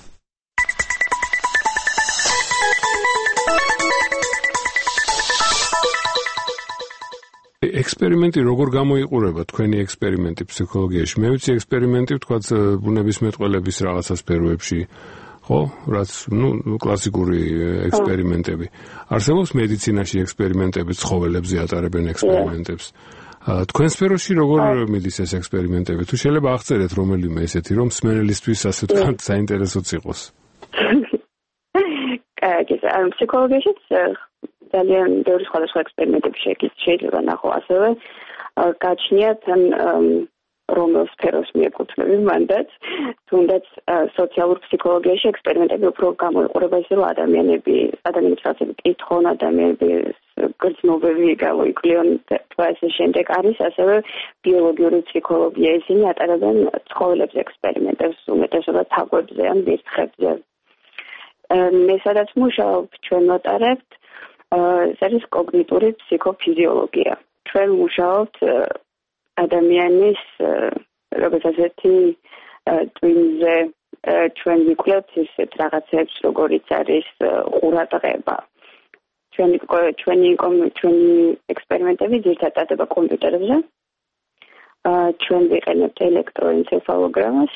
ექსპერიმენტი როგორ გამოიყურება თქვენი ექსპერიმენტი ფსიქოლოგიაში? მე ვიცი ექსპერიმენტი თქვაც ბუნებისმეტყველების რაღაცა სფეროებში, ხო? რაც ნუ კლასიკური ექსპერიმენტები. არსებობს მედიცინაში ექსპერიმენტები, ცხოველებზე ატარებენ ექსპერიმენტებს. თქვენ სფეროში როგორ მიდის ეს ექსპერიმენტები? თუ შეიძლება აღწერეთ რომელიმე ესეთი, რომ მსმენელისთვის ასე ვთქვათ საინტერესოც იყოს. კი, ფსიქოლოგიაში ძალიან ბევრი სხვადასხვა ექსპერიმენტები შეიძლება ნახო, ასევე გაჩნიათ ან რომელ სფეროს მიეკუთვნება მანდაც, თუნდაც სოციალურ ფსიქოლოგიაში ექსპერიმენტები უფრო გამოიყურება ისე, რომ ადამიანები, ადამიანებს რაღაცები კითხონ, ადამიანები გრძნობები გამოიკვლიონ და ასე შემდეგ. არის ასევე ბიოლოგიური ფსიქოლოგია, ისინი ატარებენ ცხოველებზე ექსპერიმენტებს, უმეტესობა თაგვებზე ან ვირთხებზე. მე სადაც მუშაობ, ჩვენ ვატარებთ ეს არის კოგნიტური ფსიქოფიზიოლოგია. ჩვენ მუშაობთ ადამიანის როგორც ასეთი ტვინზე, ჩვენ ვიკვლევთ ისეთ რაღაცებს, როგორიც არის ყურადღება. ჩვენი ჩვენი ჩვენი ექსპერიმენტები ძირითადად ტარდება კომპიუტერებზე. ჩვენ ვიყენებთ ელექტროენცეფალოგრამას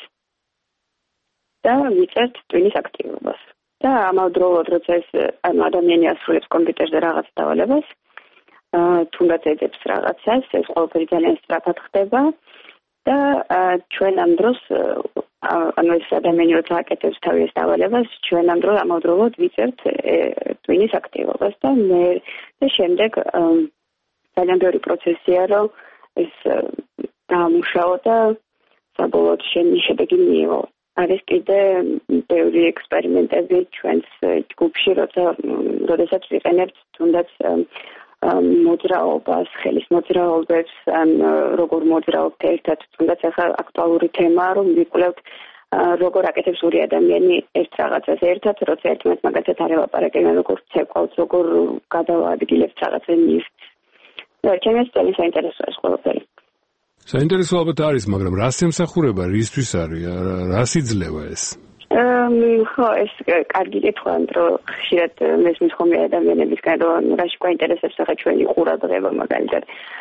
და ვიწერთ ტვინის აქტივობას. და ამავდროულად, როცა ეს ადამიანი ასრულებს კომპიუტერზე რაღაც დავალებას, თუნდაც ეძებს რაღაცას, ეს ყველაფერი ძალიან სწრაფად ხდება და ჩვენ ამ დროს, ანუ ეს ადამიანი როცა აკეთებს თავის დავალებას, ჩვენ ამ დროს ამავდროულად ვიწერთ ტვინის აქტივობას და მე და შემდეგ ძალიან ბევრი პროცესია, რომ ეს დამუშავა და საბოლოოდ შედეგი მიიღო. არის კიდე ბევრი ექსპერიმენტები ჩვენს ჯგუფში, როცა როდესაც ვიყენებთ თუნდაც მოძრაობას, ხელის მოძრაობებს, ან როგორ მოძრაობთ ერთად, თუნდაც ახლა აქტუალური თემაა, რომ ვიკვლევთ როგორ აკეთებს ორი ადამიანი ერთ რაღაცას ერთად, როცა ერთმანეთს მაგათაც არ ელაპარაკებენ, როგორ ცეკვავს, როგორ გადავაადგილებთ რაღაცა ნივთს. და ჩემს ძალიან საინტერესოა ეს ყველაფერი. საინტერესო ალბათ არის, მაგრამ რას ემსახურება, რისთვის არის, რას იძლევა ეს? ხო, ეს კარგი კითხვაა, რომ ხშირად მესმის ხოლმე ადამიანებისგან, რომ რაში გვაინტერესებს ახლა ჩვენი ყურადღება მაგალითად.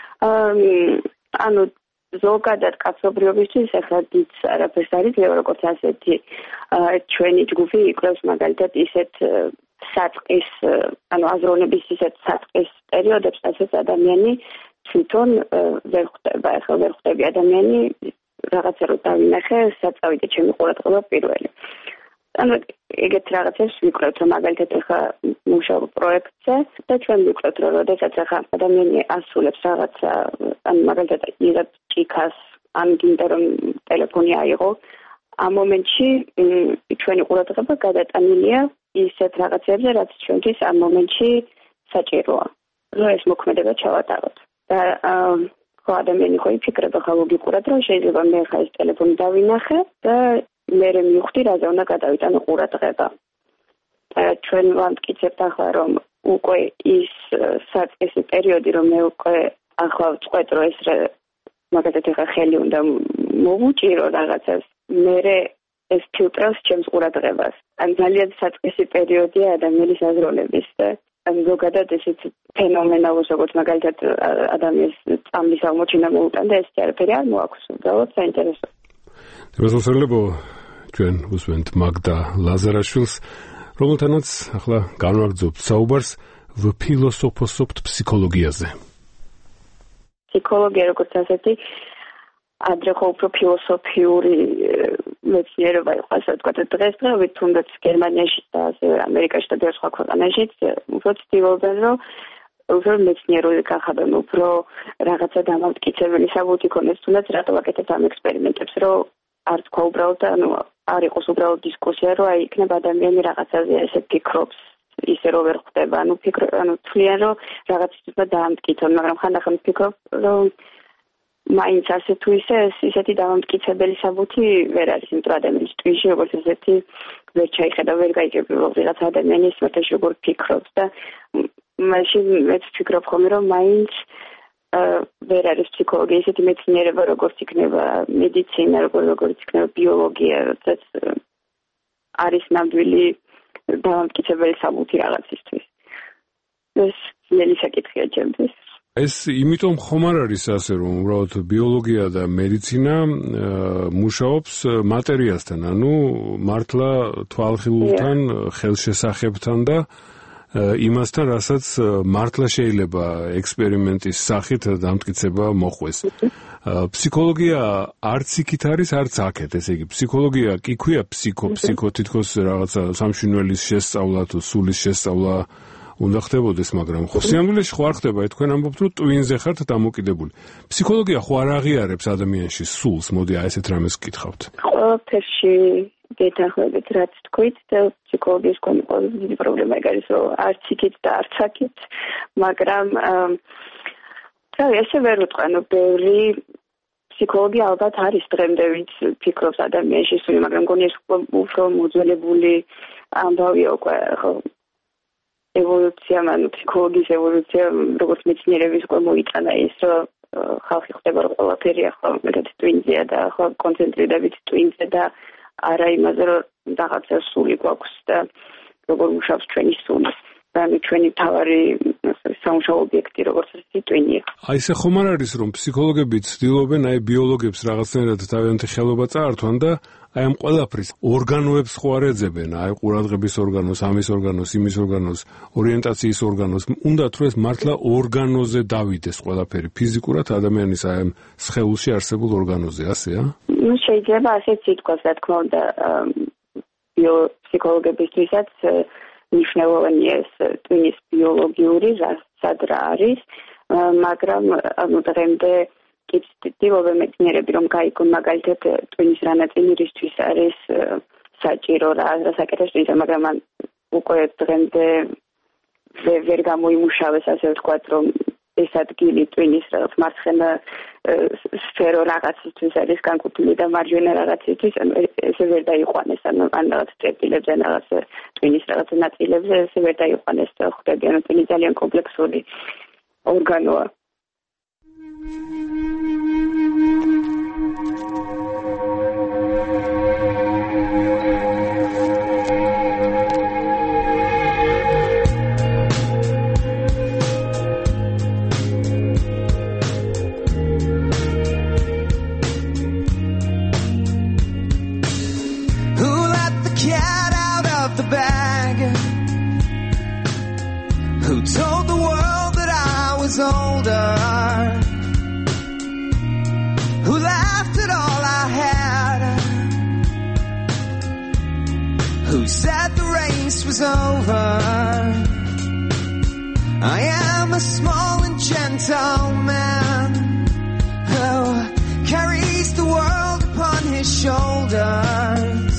ანუ ზოგადად კაცობრიობისთვის ახლა დიდ არაფერს არ იძლევა, როგორც ასეთი ჩვენი ჯგუფი იკვლევს მაგალითად ისეთ საწყის, ანუ აზროვნების ისეთ საწყის პერიოდებს, რასაც ადამიანი თვითონ ვერ ხვდება, ახლა ვერ ხვდები ადამიანი რაღაცა რო დავინახე, საწავიდე ჩემი ყურადღება პირველი. ანუ ეგეთ რაღაცებს ვიკვლევთ, რომ მაგალითად ახლა მუშაობ პროექტზე და ჩვენ ვიკვლევთ, რომ როდესაც ახლა ადამიანი ასრულებს რაღაცა, ან მაგალითად იღებს ჭიქას, ან გინდა რომ ტელეფონი აიღო, ამ მომენტში ჩვენი ყურადღება გადატანილია ისეთ რაღაცებზე, რაც ჩვენთვის ამ მომენტში საჭიროა. რომ ეს მოქმედება ჩავატაროთ. და ხო ადამიანი ხო იფიქრება ხა ლოგიკურად, რომ შეიძლება მე ხა ეს ტელეფონი დავინახე და მე მივხვდი რაზე უნდა გადავიტანო ყურადღება. და ჩვენ ვამტკიცებთ ახლა რომ უკვე ის საწყისი პერიოდი რომ მე უკვე ახლა ვწყვეტ რომ ეს მაგალითად ახლა ხელი უნდა მოვუჭირო რაღაცას, მე ეს ფილტრავს ჩემს ყურადღებას. ან ძალიან საწყისი პერიოდია ადამიანის აზროვნების და ან ზოგადად ესეც ფენომენალურ როგორც მაგალითად ადამიანის წამლის აღმოჩენა მოუტანდა, ეს არაფერი არ მოაქვს, უბრალოდ საინტერესო. დაბასმოსერლებო, ჩვენ უსვენთ მაგდა ლაზარაშვილს, რომელთანაც ახლა განვაგრძობთ საუბარს ვფილოსოფოსობთ ფსიქოლოგიაზე. ფსიქოლოგია როგორც ასეთი ადრე ხო უფრო ფილოსოფიური მეცნიერება იყო, ასე ვთქვათ, დღესდღეობით თუნდაც გერმანიაში და ამერიკაში და სხვა ქვეყანაშიც უფრო ცდილობენ, რომ უფრო მეცნიერული გახადონ, უფრო რაღაცა დამამტკიცებელი საბუთი ქონდეს, თუნდაც რატო ვაკეთებთ ამ ექსპერიმენტებს, რომ არ თქვა უბრალოდ, ანუ არ იყოს უბრალოდ დისკუსია, რომ აი იქნებ ადამიანი რაღაცაზე ესე ფიქრობს, ისე რომ ვერ ხვდება, ანუ ფიქრო, ანუ თვლიან, რომ რაღაცის უნდა დაამტკიცონ, მაგრამ ხანდახან ვფიქრობ, რომ მაინც ასე თუ ისე ეს ისეთი დამამტკიცებელი საბუთი ვერ არის, იმიტომ რომ ადამიანის ტვინში როგორც ესეთი ვერ ჩაიხედა, ვერ გაიგებულო ვიღაც ადამიანის მეთაში როგორ ფიქრობს და მაშინ მეც ვფიქრობ ხოლმე, რომ მაინც ვერ არის ფსიქოლოგია ისეთი მეცნიერება, როგორც იქნება მედიცინა, როგორც როგორც იქნება ბიოლოგია, როდესაც არის ნამდვილი დამამტკიცებელი საბუთი რაღაცისთვის. ეს ძნელი საკითხია ჩემთვის. ეს იმიტომ ხომ არ არის ასე, რომ უბრალოდ ბიოლოგია და მედიცინა მუშაობს მატერიასთან, ანუ მართლა თვალხილულთან, ხელშესახებთან და იმასთან, რასაც მართლა შეიძლება ექსპერიმენტის სახით დამტკიცება მოხვეს. ფსიქოლოგია არც იქით არის, არც აქეთ, ესე იგი, ფსიქოლოგია კი ქვია ფსიქო, ფსიქო თითქოს რაღაცა სამშინველის შესწავლა თუ სულის შესწავლა უნდა ხდებოდეს, მაგრამ ხო სიამოვნებაში ხო არ ხდება, თქვენ ამბობთ, რომ ტვინზე ხართ დამოკიდებული. ფსიქოლოგია ხო არ აღიარებს ადამიანში სულს, მოდი აი ესეთ რამეს გკითხავთ. ყველაფერში გეთანხმებით, რაც თქვით, და ფსიქოლოგიის კომპონენტი დიდი პრობლემა ეგ არის, რომ არც იქით და არც აქეთ, მაგრამ და ესე ვერ ვიტყვანო, ბევრი ფსიქოლოგი ალბათ არის დღემდე, ვინც ფიქრობს ადამიანში სული, მაგრამ მგონი ეს უფრო მოძველებული ამბავია უკვე, ხო ევოლუცია, ანუ ფსიქოლოგიის ევოლუცია, როგორც მეცნიერების უკვე მოიტანა ის, რომ ხალხი ხდება, რომ ყველაფერი ახლა მეტად ტვინზეა და ახლა კონცენტრირებით ტვინზე და არა იმაზე, რომ რაღაცა სული გვაქვს და როგორ მუშაობს ჩვენი სული. ანუ ჩვენი თავარი სამუშაო ობიექტი, როგორც ეს ტვინია. აი ესე ხომ არ არის, რომ ფსიქოლოგები ცდილობენ აი ბიოლოგებს რაღაცნაირად თავიანთი ხელობა წაართვან და აი ამ ყველაფრის ორგანოებს ხო არ ეძებენ, აი ყურადღების ორგანოს, ამის ორგანოს, იმის ორგანოს, ორიენტაციის ორგანოს, უნდა თუ ეს მართლა ორგანოზე დავიდეს ყველაფერი, ფიზიკურად ადამიანის აი ამ სხეულში არსებულ ორგანოზე, ასეა? ნუ შეიძლება ასეც ითქვას, რა თქმა უნდა, ბიოფსიქოლოგებისთვისაც მნიშვნელოვანია ეს ტვინის ბიოლოგიური რასადრა არის, მაგრამ ანუ დღემდე კი ცდილობენ მეცნიერები, რომ გაიგონ მაგალითად ტვინის რა ნაწილი რისთვის არის საჭირო, რა საკეთებს ტვინზე, მაგრამ უკვე დღემდე ვერ გამოიმუშავეს, ასე ვთქვათ, რომ ეს ადგილი ტვინის რაღაც მარცხენა სფერო რაღაცისთვის არის განკუთვნილი და მარჯვენა რაღაცისთვის, ანუ ესე ვერ დაიყვანეს, ანუ ან რაღაც წერტილებზე, ან რაღაც ტვინის რაღაც ნაწილებზე ესე ვერ დაიყვანეს და ხვდები, ანუ ტვინი ძალიან კომპლექსური ორგანოა. Who told the world that I was older, who laughed at all I had, who said the race was over. I am a small and gentle man who carries the world upon his shoulders.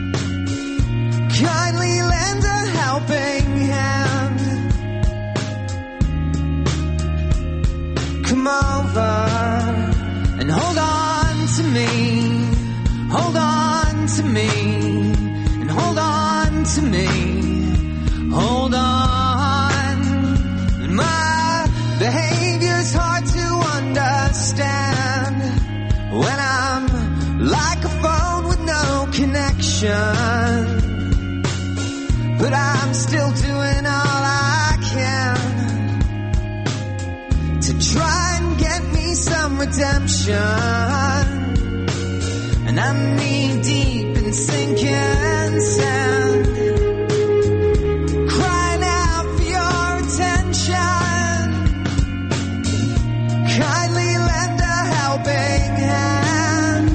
Kindly lend a helping hand. Come over and hold on to me, hold on to me, and hold on to me, hold on. And my behavior's hard to understand when I'm like a phone with no connection, but I'm still doing all I can to try and get me some redemption. And I'm knee deep in sinking sand, crying out for your attention. Kindly lend a helping hand,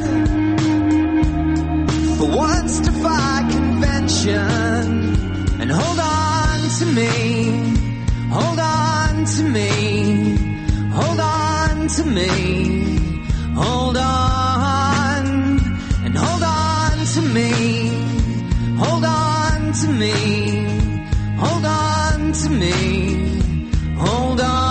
for once defy convention, and hold on to me, hold on to me, hold on to me, hold on, and hold on to me, hold on to me, hold on to me, hold on.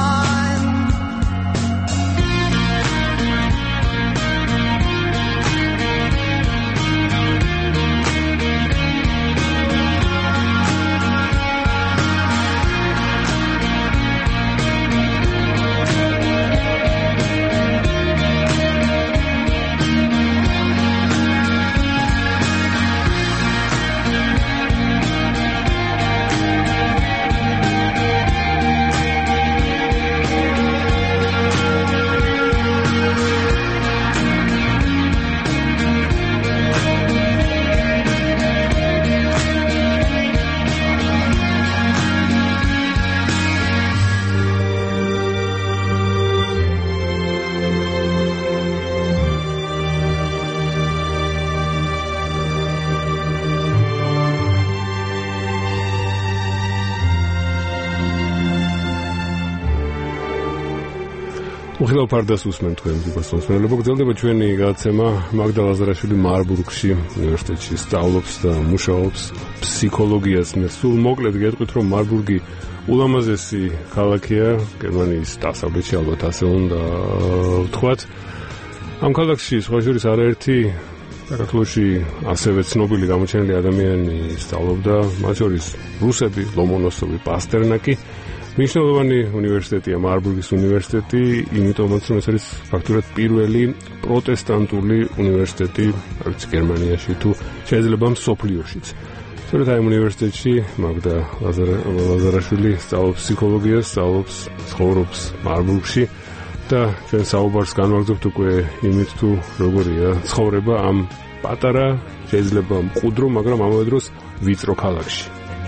უხილავ ფარდას უსმენ თქვენ მოგწონსმენელებო, გრძელდება ჩვენი გადაცემა. მაგდა ლაზარაშვილი მარბურგში უნივერსიტეტში სწავლობს და მუშაობს ფსიქოლოგიას. მე სულ მოკლედ გეტყვით, რომ მარბურგი ულამაზესი ქალაქია გერმანიის დასავლეთში, ალბათ ასე უნდა ვთქვათ. ამ ქალაქში სხვა შორის არაერთი საქართველოში ასევე ცნობილი გამოჩენილი ადამიანი სწავლობდა, მათ შორის რუსები, ლომონოსოვი, პასტერნაკი. მნიშვნელოვანი უნივერსიტეტია მარბურგის უნივერსიტეტი, იმიტომაც რომ ეს არის ფაქტურად პირველი პროტესტანტული უნივერსიტეტი, არც გერმანიაში თუ შეიძლება მსოფლიოშიც. სწორედ ამ უნივერსიტეტში მაგდა ლაზარაშვილი სწავლობს ფსიქოლოგიას, სწავლობს, ცხოვრობს მარბურგში და ჩვენ საუბარს განვაგრძობთ უკვე იმით თუ როგორია ცხოვრება ამ პატარა, შეიძლება მყუდრო, მაგრამ ამავე დროს ვიწრო ქალაქში.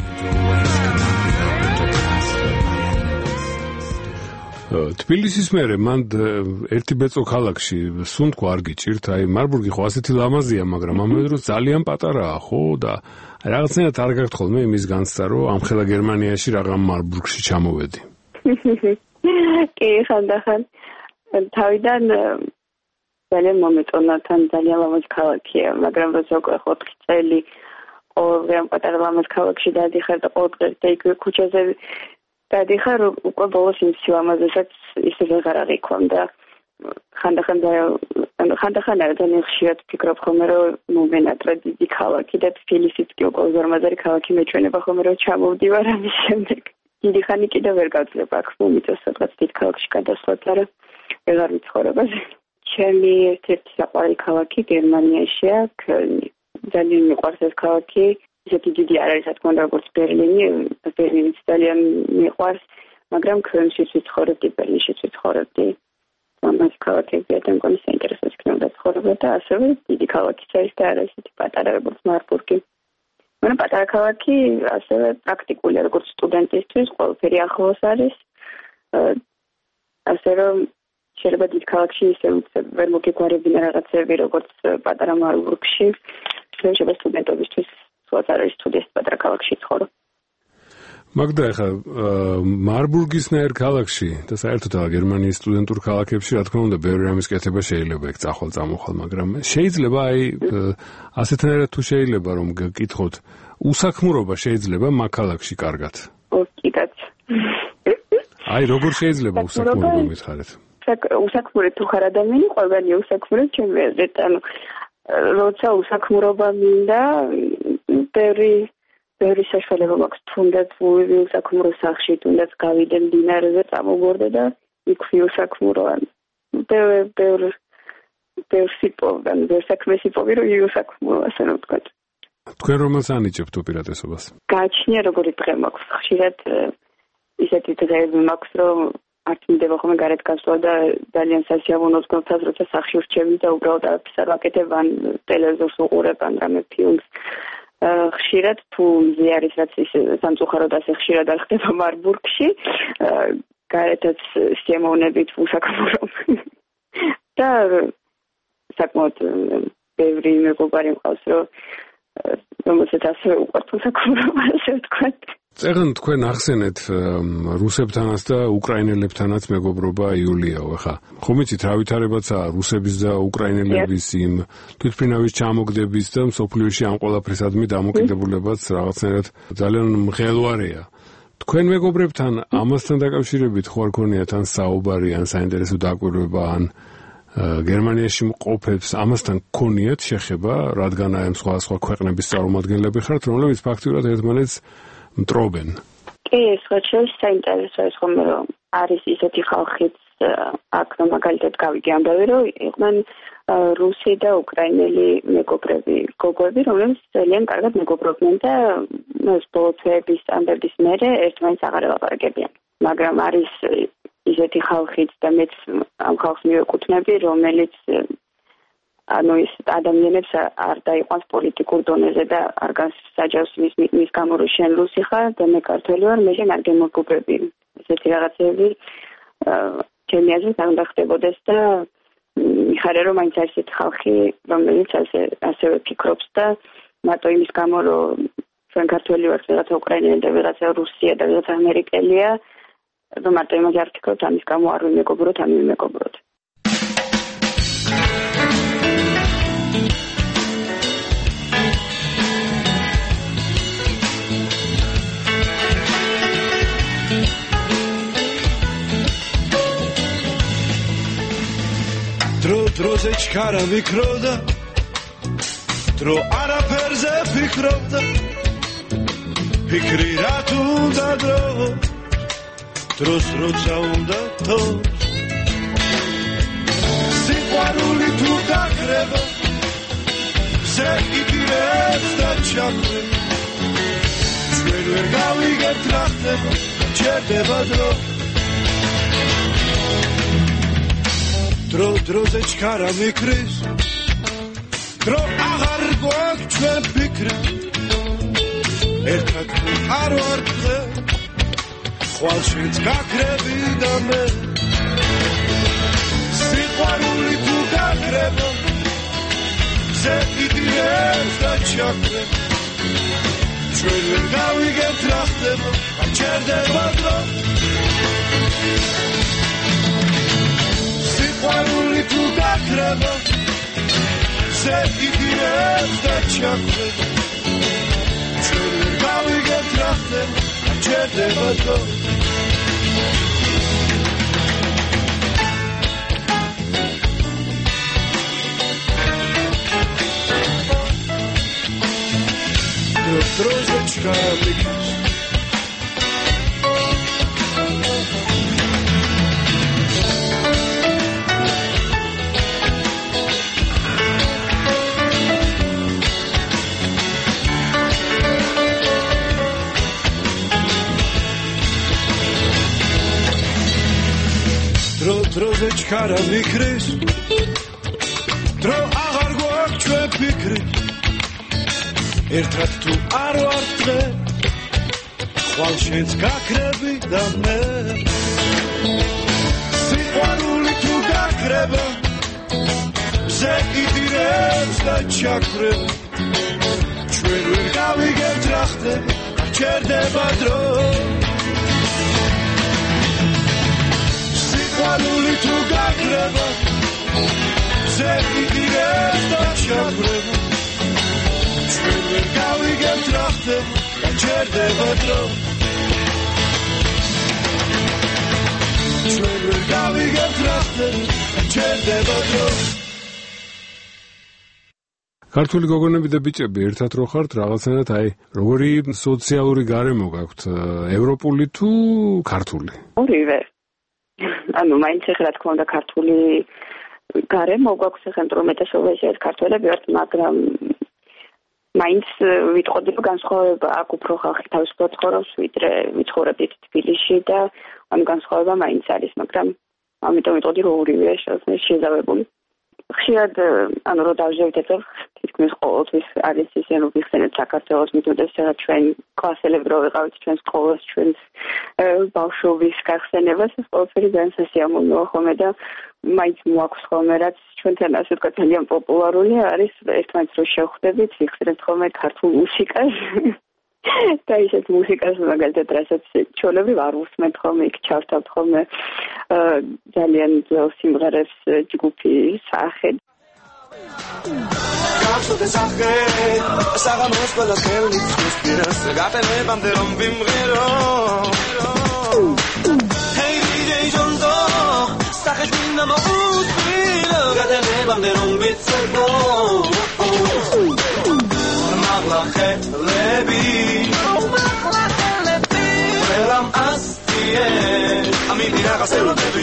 თბილისის მერე მან ერთი ბეწო ქალაქში სუნთქვა არ გიჭირთ, აი მარბურგი ხო ასეთი ლამაზია, მაგრამ ამავე დროს ძალიან პატარაა, ხო და რაღაცნაირად არ გაქვთ ხოლმე იმის განცდა, რომ ამხელა გერმანიაში რაღაც მარბურგში ჩამოვედი. კი, ხანდახან თავიდან ძალიან მომეწონა, თან ძალიან ლამაზ ქალაქია, მაგრამ როცა უკვე ოთხი წელი ყოველდღე ამ პატარა ლამაზ ქალაქში დადიხარ და ყოველდღე და იქ ქუჩაზე დადიხარ, უკვე ბოლოს იმ სილამაზესაც ისე ვეღარ აღიქვამდა. ხანდახან ხანდახან ძალიან ხშირად ვფიქრობ ხოლმე, რომ მომენატრა დიდი ქალაქი და თბილისიც კი უკვე ზარმაზარი ქალაქი მეჩვენება ხოლმე, რომ ჩამოვდივარ ამის შემდეგ. დიდი ხანი კიდევ ვერ გავძლებ აქ მომიწევს სადღაც დიდ ქალაქში გადასვლაც, არა ვეღარ ვიცხოვრებაზე. ჩემი ერთ-ერთი საყვარელი ქალაქი გერმანიაშია, კოლნი. ძალიან მიყვარს ეს ქალაქი. ისეთი დიდი არ არის, რა თქმა უნდა, როგორც ბერლინი, ბერლინიც ძალიან მიყვარს, მაგრამ კოლნშიც ვიცხოვრობდი, ბერლინშიც ვიცხოვრობდი. ამას ქალაქებია და მგონი საინტერესოა იქნება ცხოვრება და ასევე დიდი ქალაქიც არის და არა ისეთი პატარა როგორც მარბურგი. მაგრამ პატარა ქალაქი ასევე პრაქტიკულია, როგორც სტუდენტისთვის, ყველაფერი ახლოს არის. ასე რომ შეიძლება დიდ ქალაქში ისე ვერ მოგეგვარებინა რაღაცები როგორც პატარა მარბურგში შეიძლება სტუდენტობისთვის სულაც არ არის თუ ეს პატარა ქალაქში ცხოვრო მაგდა ახლა მარბურგისნაირ ქალაქში და საერთოდ გერმანიის სტუდენტურ ქალაქებში რა თქმა უნდა ბევრი რამის კეთება შეიძლება ეგ წახვალ წამოხვალ მაგრამ შეიძლება აი ასეთნაირად თუ შეიძლება რომ გკითხოთ უსაქმურობა შეიძლება მაგ ქალაქში კარგად ო კიდაც აი როგორ შეიძლება უსაქმურობა მითხარით უსაქმური თუ ხარ ადამიანი ყველგანია უსაქმური ჩემი აზრით ანუ როცა უსაქმურობა მინდა ბევრი ბევრი საშუალება მაქვს თუნდაც ვივი უსაქმურო სახლში თუნდაც გავიდე მდინარეზე წამოვგორდე და იქ ვიუსაქმურო ბევრი ბევრი ბევრი სიტყვა ბევრი საქმე სიტყვი რომ იუსაქმურო ასე რომ ვთქვათ თქვენ რომელს ანიჭებთ უპირატესობას გააჩნია როგორი დღე მაქვს ხშირად ისეთი დღეები მაქვს რომ არც მინდება ხოლმე გარეთ გასვლა და ძალიან სასიამოვნოა გქონდათ როცა სახლში ვრჩევი და უბრალოდ არაფერს არ ვაკეთებ ან ტელევიზორს ვუყურებ ან რამე ფილმს ხშირად თუ მზე არის რაც ის სამწუხაროდ ასე ხშირად არ ხდება მარბურგში გარეთაც სიამოვნებით უსაქმურო და საკმაოდ ბევრი მეგობარი მყავს რომ რომელსაც ასე უყვართ უსაქმურობა ასე ვთქვათ წერენ თქვენ ახსენეთ რუსებთანაც და უკრაინელებთანაც მეგობრობა იულიაო ახლა ხომ იცით რა ვითარებაცაა რუსების და უკრაინელების იმ თვითმფრინავის ჩამოგდების და მსოფლიოში ამ ყველაფრისადმი დამოკიდებულებაც რაღაცნაირად ძალიან მღელვარეა თქვენ მეგობრებთან ამასთან დაკავშირებით ხო არ გქონიათ ან საუბარი ან საინტერესო დაკვირვება ან გერმანიაში მყოფებს ამასთან გქონიათ შეხება რადგან აი სხვა სხვა ქვეყნების წარმომადგენლები ხართ რომლებიც ფაქტიურად ერთმანეთს მტრობენ. კი, ეს ხოჩოს საინტერესო ის ხომ რომ არის ისეთი ხალხიც აქ რომ მაგალითად გავიგე ამბავი რომ იყვნენ რუსი და უკრაინელი მეგობრები, გოგოები, რომლებიც ძალიან კარგად მეგობრობდნენ და ეს ბოლოების ამბების მერე ერთმანეთს აღარ ელაპარაკებიან. მაგრამ არის ისეთი ხალხიც და მეც ამ ხალხს მივეკუთვნები, რომელიც ანუ ის ადამიანებს არ დაიყვანს პოლიტიკურ დონეზე და არ გასაჯავს მის მის გამო რომ შენ რუსი ხარ და მე ქართველი ვარ, მე შენ არ გემოგუბრები. ესეთი რაღაცები ჩემი აზრით არ უნდა ხდებოდეს და მიხარია რომ მაინც არის ესეთი ხალხი, რომელიც ასე ასევე ფიქრობს და მარტო იმის გამო რომ ჩვენ ქართველი ვართ, ვიღაცა უკრაინელი და ვიღაცა რუსია და ვიღაცა ამერიკელია, რომ მარტო იმაზე არ ფიქრობთ, ამის გამო არ ვიმეგობროთ, ამ ვიმეგობროთ. დრო დროზე ჩქარა ვიქრობდა დრო არაფერზე ფიქრობდა ფიქრი რა თუნდა დრო დროს როცა უნდა თოს სიყვარული თუ გაქრება ზე იგივეს და ჩაქვე ჩვენ ვერ გავიგებთ რა ხდება ჩერდება დრო დრო დროზე ჩქარა მიქრის დრო აღარ გვაქვს ჩვენ ფიქრი ერთად არ ვარ დღე ხვალ შენც გაქრები და მე სიყვარული თუ გაქრება ზე იდიეს და ჩაქვე ჩვენ ვერ გავიგებთ რა ხდება ჩერდება დრო სიყვარული თუ გაქრება ზე იდიეს და ჩაქვე ჩვენ ვერ გავიგებთ რა ხდება ჩერდება დრო დროზე ჩქარა მიქრის დრო დროზე ჩქარა მიქრის დრო აღარ გვაქვს ჩვენ ფიქრი ერთად თუ არ ვარ დღე ხვალ შენც გაქრები და მე ჩაქრება ზე იდირებს და ჩაქრება ჩვენ ვერ გავიგებთ რა ხდება ჩერდება დრო სიყვარული თუ გაქრება ზე იდირებს და ჩაქრება ჩვენ ვერ გავიგებთ რა ხდება ჩერდება დრო ჩვენ ვერ გავიგებთ რა ხდება ჩერდება დრო ქართული გოგონები და ბიჭები ერთად რო ხართ რაღაცნაირად აი როგორი სოციალური გარემო გაქვთ ევროპული თუ ქართული? ორივე. ანუ მაინც ახლა თქმა უნდა ქართული გარემო გვაქვს ახლა რომ მეტესობაში ეს ქართველები ვართ, მაგრამ მაინც ვიტყოდი რომ განსხვავება აქ უფრო ხალხი თავისუფლად ცხოვრობს, ვიდრე ვიცხოვრებდით თბილისში და ამ განსხვავება მაინც არის, მაგრამ ამიტომ ვიტყოდი რომ ორივე შესაძლებელი. ხშირად ანუ რო დავჟევდეთ თითქმის ყოველთვის არის ისე რომ ვიხსენებთ საქართველოს მითუმეტეს რა ჩვენ კლასელები რო ვიყავით ჩვენ სკოლას ჩვენს ბავშვობის გახსენებას ეს ყველაფერი ძალიან სასიამოვნოა ხოლმე და მაინც მოაქვს ხოლმე რაც ჩვენთან ასე ვთქვათ ძალიან პოპულარული არის ერთმანეთს რო შევხვდებით ვიხსენებთ ხოლმე ქართულ მუსიკას და ისეთ მუსიკას მაგალითად რასაც ჩვენები არ უსმენთ ხოლმე იქ ჩავთავთ ხოლმე ძალიან ძველ სიმღერებს ჯგუფი სახე Capsul de sache, sagamos con los que nos piras, gatenebamde რომ ვიმღერო. Hey D J Jonzo, სახეს მინდა მოუწვირო, gatenebamde რომ ვიცოდო. მაღლახელები, მაღლახელები, ველამ ასტიე, ამიდი რაღაცელები.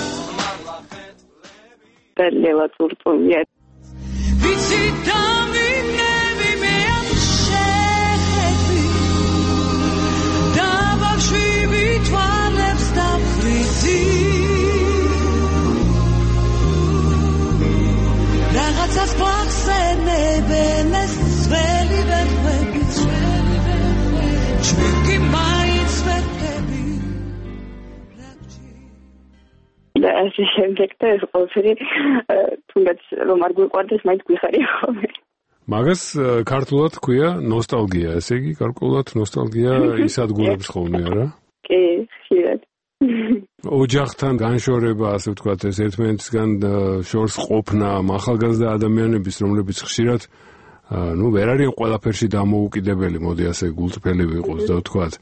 Bella turtumia. Ვიცი დამინები მე ამ შეხედვი და ბავშვი ვითვალებს და ფრიზი რაღაცას გვახსენებენ ეს ძველი ვერხვები ჩვენ კი მაინც ვერხები და ეს შემდეგ და ეს ყველაფერი თუნდაც რომ არ გვიყვარდეს მაინც გვიხარია ხოლმე მაგას ქართულად ქვია ნოსტალგია ესე იგი გარკვეულად ნოსტალგია ის ადგილებს ხოლმე არა კი ხშირად ოჯახთან განშორება ასე ვთქვათ ეს ერთმანეთისგან შორს ყოფნა ახალგაზრდა ადამიანების რომლებიც ხშირად ну ვერ არის ყველაფერში დამოუკიდებელი მოდი ასე გულწრფელი ვიყოს და ვთქვათ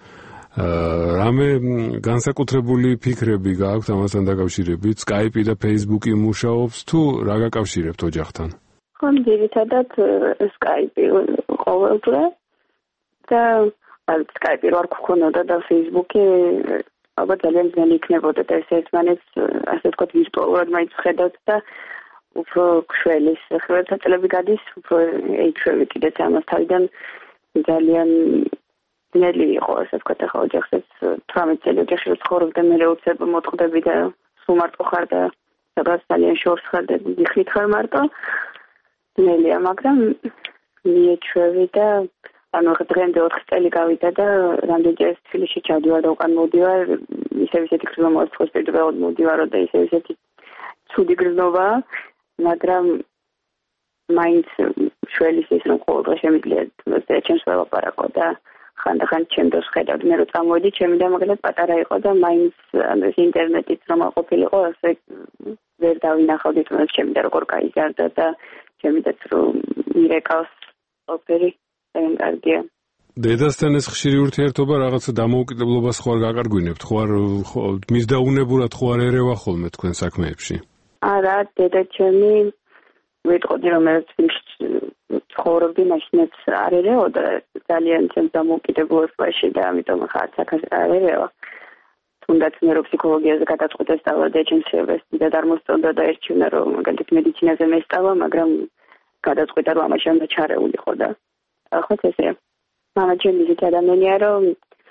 რამე განსაკუთრებული ფიქრები გააქვთ ამასთან დაკავშირებით Skype და Facebook-ი მუშაობს თუ რა გაკავშირებთ ოჯახთან? ხო, ძირითადად Skype-ი ყოველდღე და Skype-ი რო არ გქონოდა და Facebook-ი ალბათ ძალიან ძნელი იქნებოდა და ეს ერთმანეთს ასე ვთქვათ ვირტუალურად მაინც ხედავთ და უფრო ქსველის ხელსაწყლები გადის უფრო ეიჩვევი კიდეც ამას თავიდან ძალიან ნელი იყო ასე ვთქვათ ახლა ოჯახსაც თვრამეტ წელი ოჯახში ცხოვრობდა მე უცებ მოწყდები და სულ მარტო ხარ და სადაც ძალიან შორს ხარ და გიხლით ხარ მარტო ნელია მაგრამ მიეჩვევი და ანუ დღემდე ოთხ წელი გავიდა და რამდენჯერ თბილისში ჩავდივარ და უკან მოდივარ ისევ ისეთი გრძნობა მოაწყოს პირველად მოდივარ და ისევ ისეთი ცუდი გრძნობა მაგრამ მაინც შველის ის რომ ყოველდღე შემიძლია და ჩემს ველაპარაკო და ხანდახან ჩემს ხედავდი მე რომ წამოვედი ჩემი და მაგალითად პატარა იყო და მაინც ანუ ეს ინტერნეტით რომ აყოფილიყო ასე ვერ დავინახავდი თუნდაც ჩემი და როგორ გაიზარდა და ჩემი და რომ მირეკავს ოპერი ძალიან კარგია დედასთან ეს ხშირი ურთიერთობა რაღაცა დამოუკიდებლობას ხო არ გაკარგვინებთ ხო არ მისდაუნებურად ხო არ ერევა ხოლმე თქვენ საქმეებში არა დედა ჩემი ვიტყოდი რომ ეს ცხოვრობდი მაშინაც არ ერეოდა ძალიან ჩემს დამოუკიდებლობაში და ამიტომ ხარ საკას არ ერევა თუნდაც ნეიროფსიქოლოგიაზე გადაწყვეტა სწავლა და ჩემს დიდად არ მოსწონდა და ერჩივნა რომ მაგალითად მედიცინაზე მესწავლა მაგრამ გადაწყვეტა რომ ამაში უნდა ჩარეულიყო და ხო ესეა მამა ჩემი ისეთი ადამიანია რომ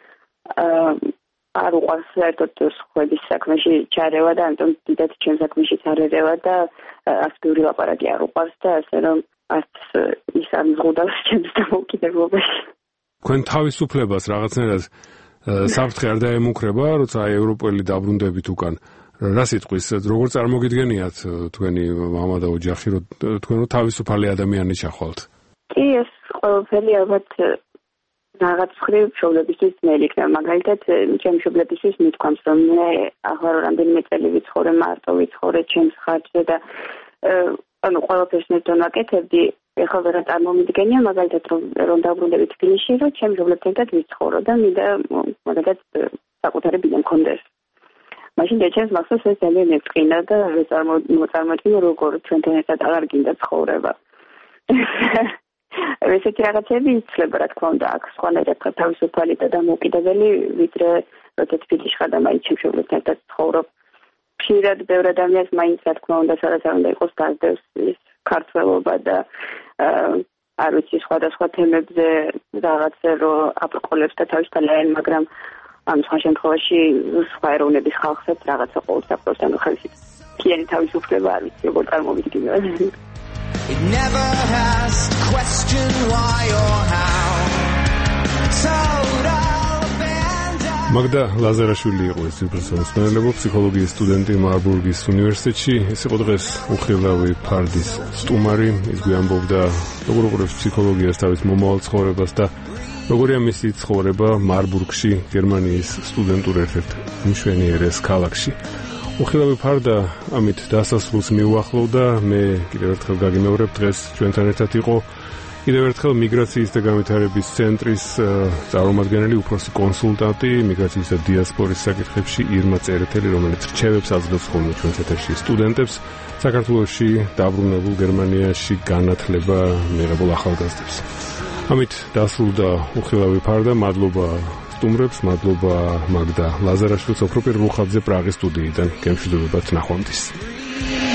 არ უყვარს საერთოდ სხვების საქმეში ჩარევა და ამიტომ დიდად ჩემს საქმეში არ ერევა და ასპიური ლაპარაკი არ უყვარს და ასე რომ არც ის არ მზღუდავს ჩემს დამოუკიდებლობაში თქვენ თავისუფლებას რაღაცნაირად საფრთხე არ დაემუქრება როცა ევროპელი დაბრუნდებით უკან რა სიტყვის როგორ წარმოგიდგენიათ თქვენი მამა და ოჯახი რომ თქვენ რომ თავისუფალი ადამიანი ჩახვალთ? კი, ეს ყველაფერი ალბათ რაღაც ხრივ მშობლებისთვის ძნელი იქნება. მაგალითად, ჩემი მშობლებისთვის მithქვამს, რომ მე ახლა რამდენიმე წელი ვიცხოვრე მარტო, ვიცხოვრე ჩემს ხარჯზე და ანუ ყველაფერს ნეტონ ვაკეთებდი. ეხლა ვერ წარმომიდგენია, მაგალითად, რომ რომ დავბრუნდები თბილისში, რომ ჩემი მშობლებთან ერთად ვიცხოვრო და მინდა მაგალითად საკუთარი ბინა მქონდეს. მაშინ ჩემს მახსოვს ეს ძალიან ეწყინა და წარმოწარმოიდგინე, როგორ ჩვენთან ერთად აღარ გინდა ცხოვრება. ესეთი რაღაცები იცლება, რა თქმა უნდა, აქ სხვანაირად თავისუფალი და დამოუკიდებელი, ვიდრე როცა თბილისში ხარ და მაინც მშობლებთან ერთად ცხოვრობ. ხშირად ბევრ ადამიანს მაინც, რა თქმა უნდა, სადაც არ უნდა იყოს გაზდევს ის ქართველობა და არ ვიცი სხვადასხვა თემებზე რაღაცა რომ აპრკოლებს და თავისუფალი არიან, მაგრამ ამ სხვა შემთხვევაში სხვა ეროვნების ხალხსაც რაღაცა ყოველდღიურად ანუ ხალხი კიანი თავისუფლება არ ვიცი როგორ წარმოვიდგინე. It never has to question why or how. მაგდა ლაზარაშვილი იყო ეს უპროფესიონალი ფსიქოლოგიის სტუდენტი მარბურგის უნივერსიტეტში. ეს იყო დღეს უხილავი ფარდის სტუმარი. ის გვიამბობდა როგორ უყურებს ფსიქოლოგიას თავის მომავალ ცხოვრებას და როგორია მისი ცხოვრება მარბურგში, გერმანიის სტუდენტურ ერთ-ერთ მშვენიერეს ქალაქში. უხილავი ფარდა ამით დასასრულს მიუახლოვდა. მე კიდევ ერთხელ გაგიმეორებ, დღეს ჩვენთან ერთად იყო კიდევ ერთხელ მიგრაციის და განვითარების ცენტრის წარმომადგენელი, უფროსი კონსულტანტი მიგრაციის და დიასპორის საკითხებში ირმა წერეთელი, რომელიც რჩევებს აძლევს ხოლმე ჩვენს ეთერში სტუდენტებს საქართველოში დაბრუნებულ გერმანიაში განათლება მიღებულ ახალგაზრდებს. ამით დასრულდა უხილავი ფარდა. მადლობა სტუმრებს, მადლობა მაგდა ლაზარაშვილს, ოქროპირ რუხაძე პრაღის სტუდიიდან. გემშვიდობებათ, ნახვამდის.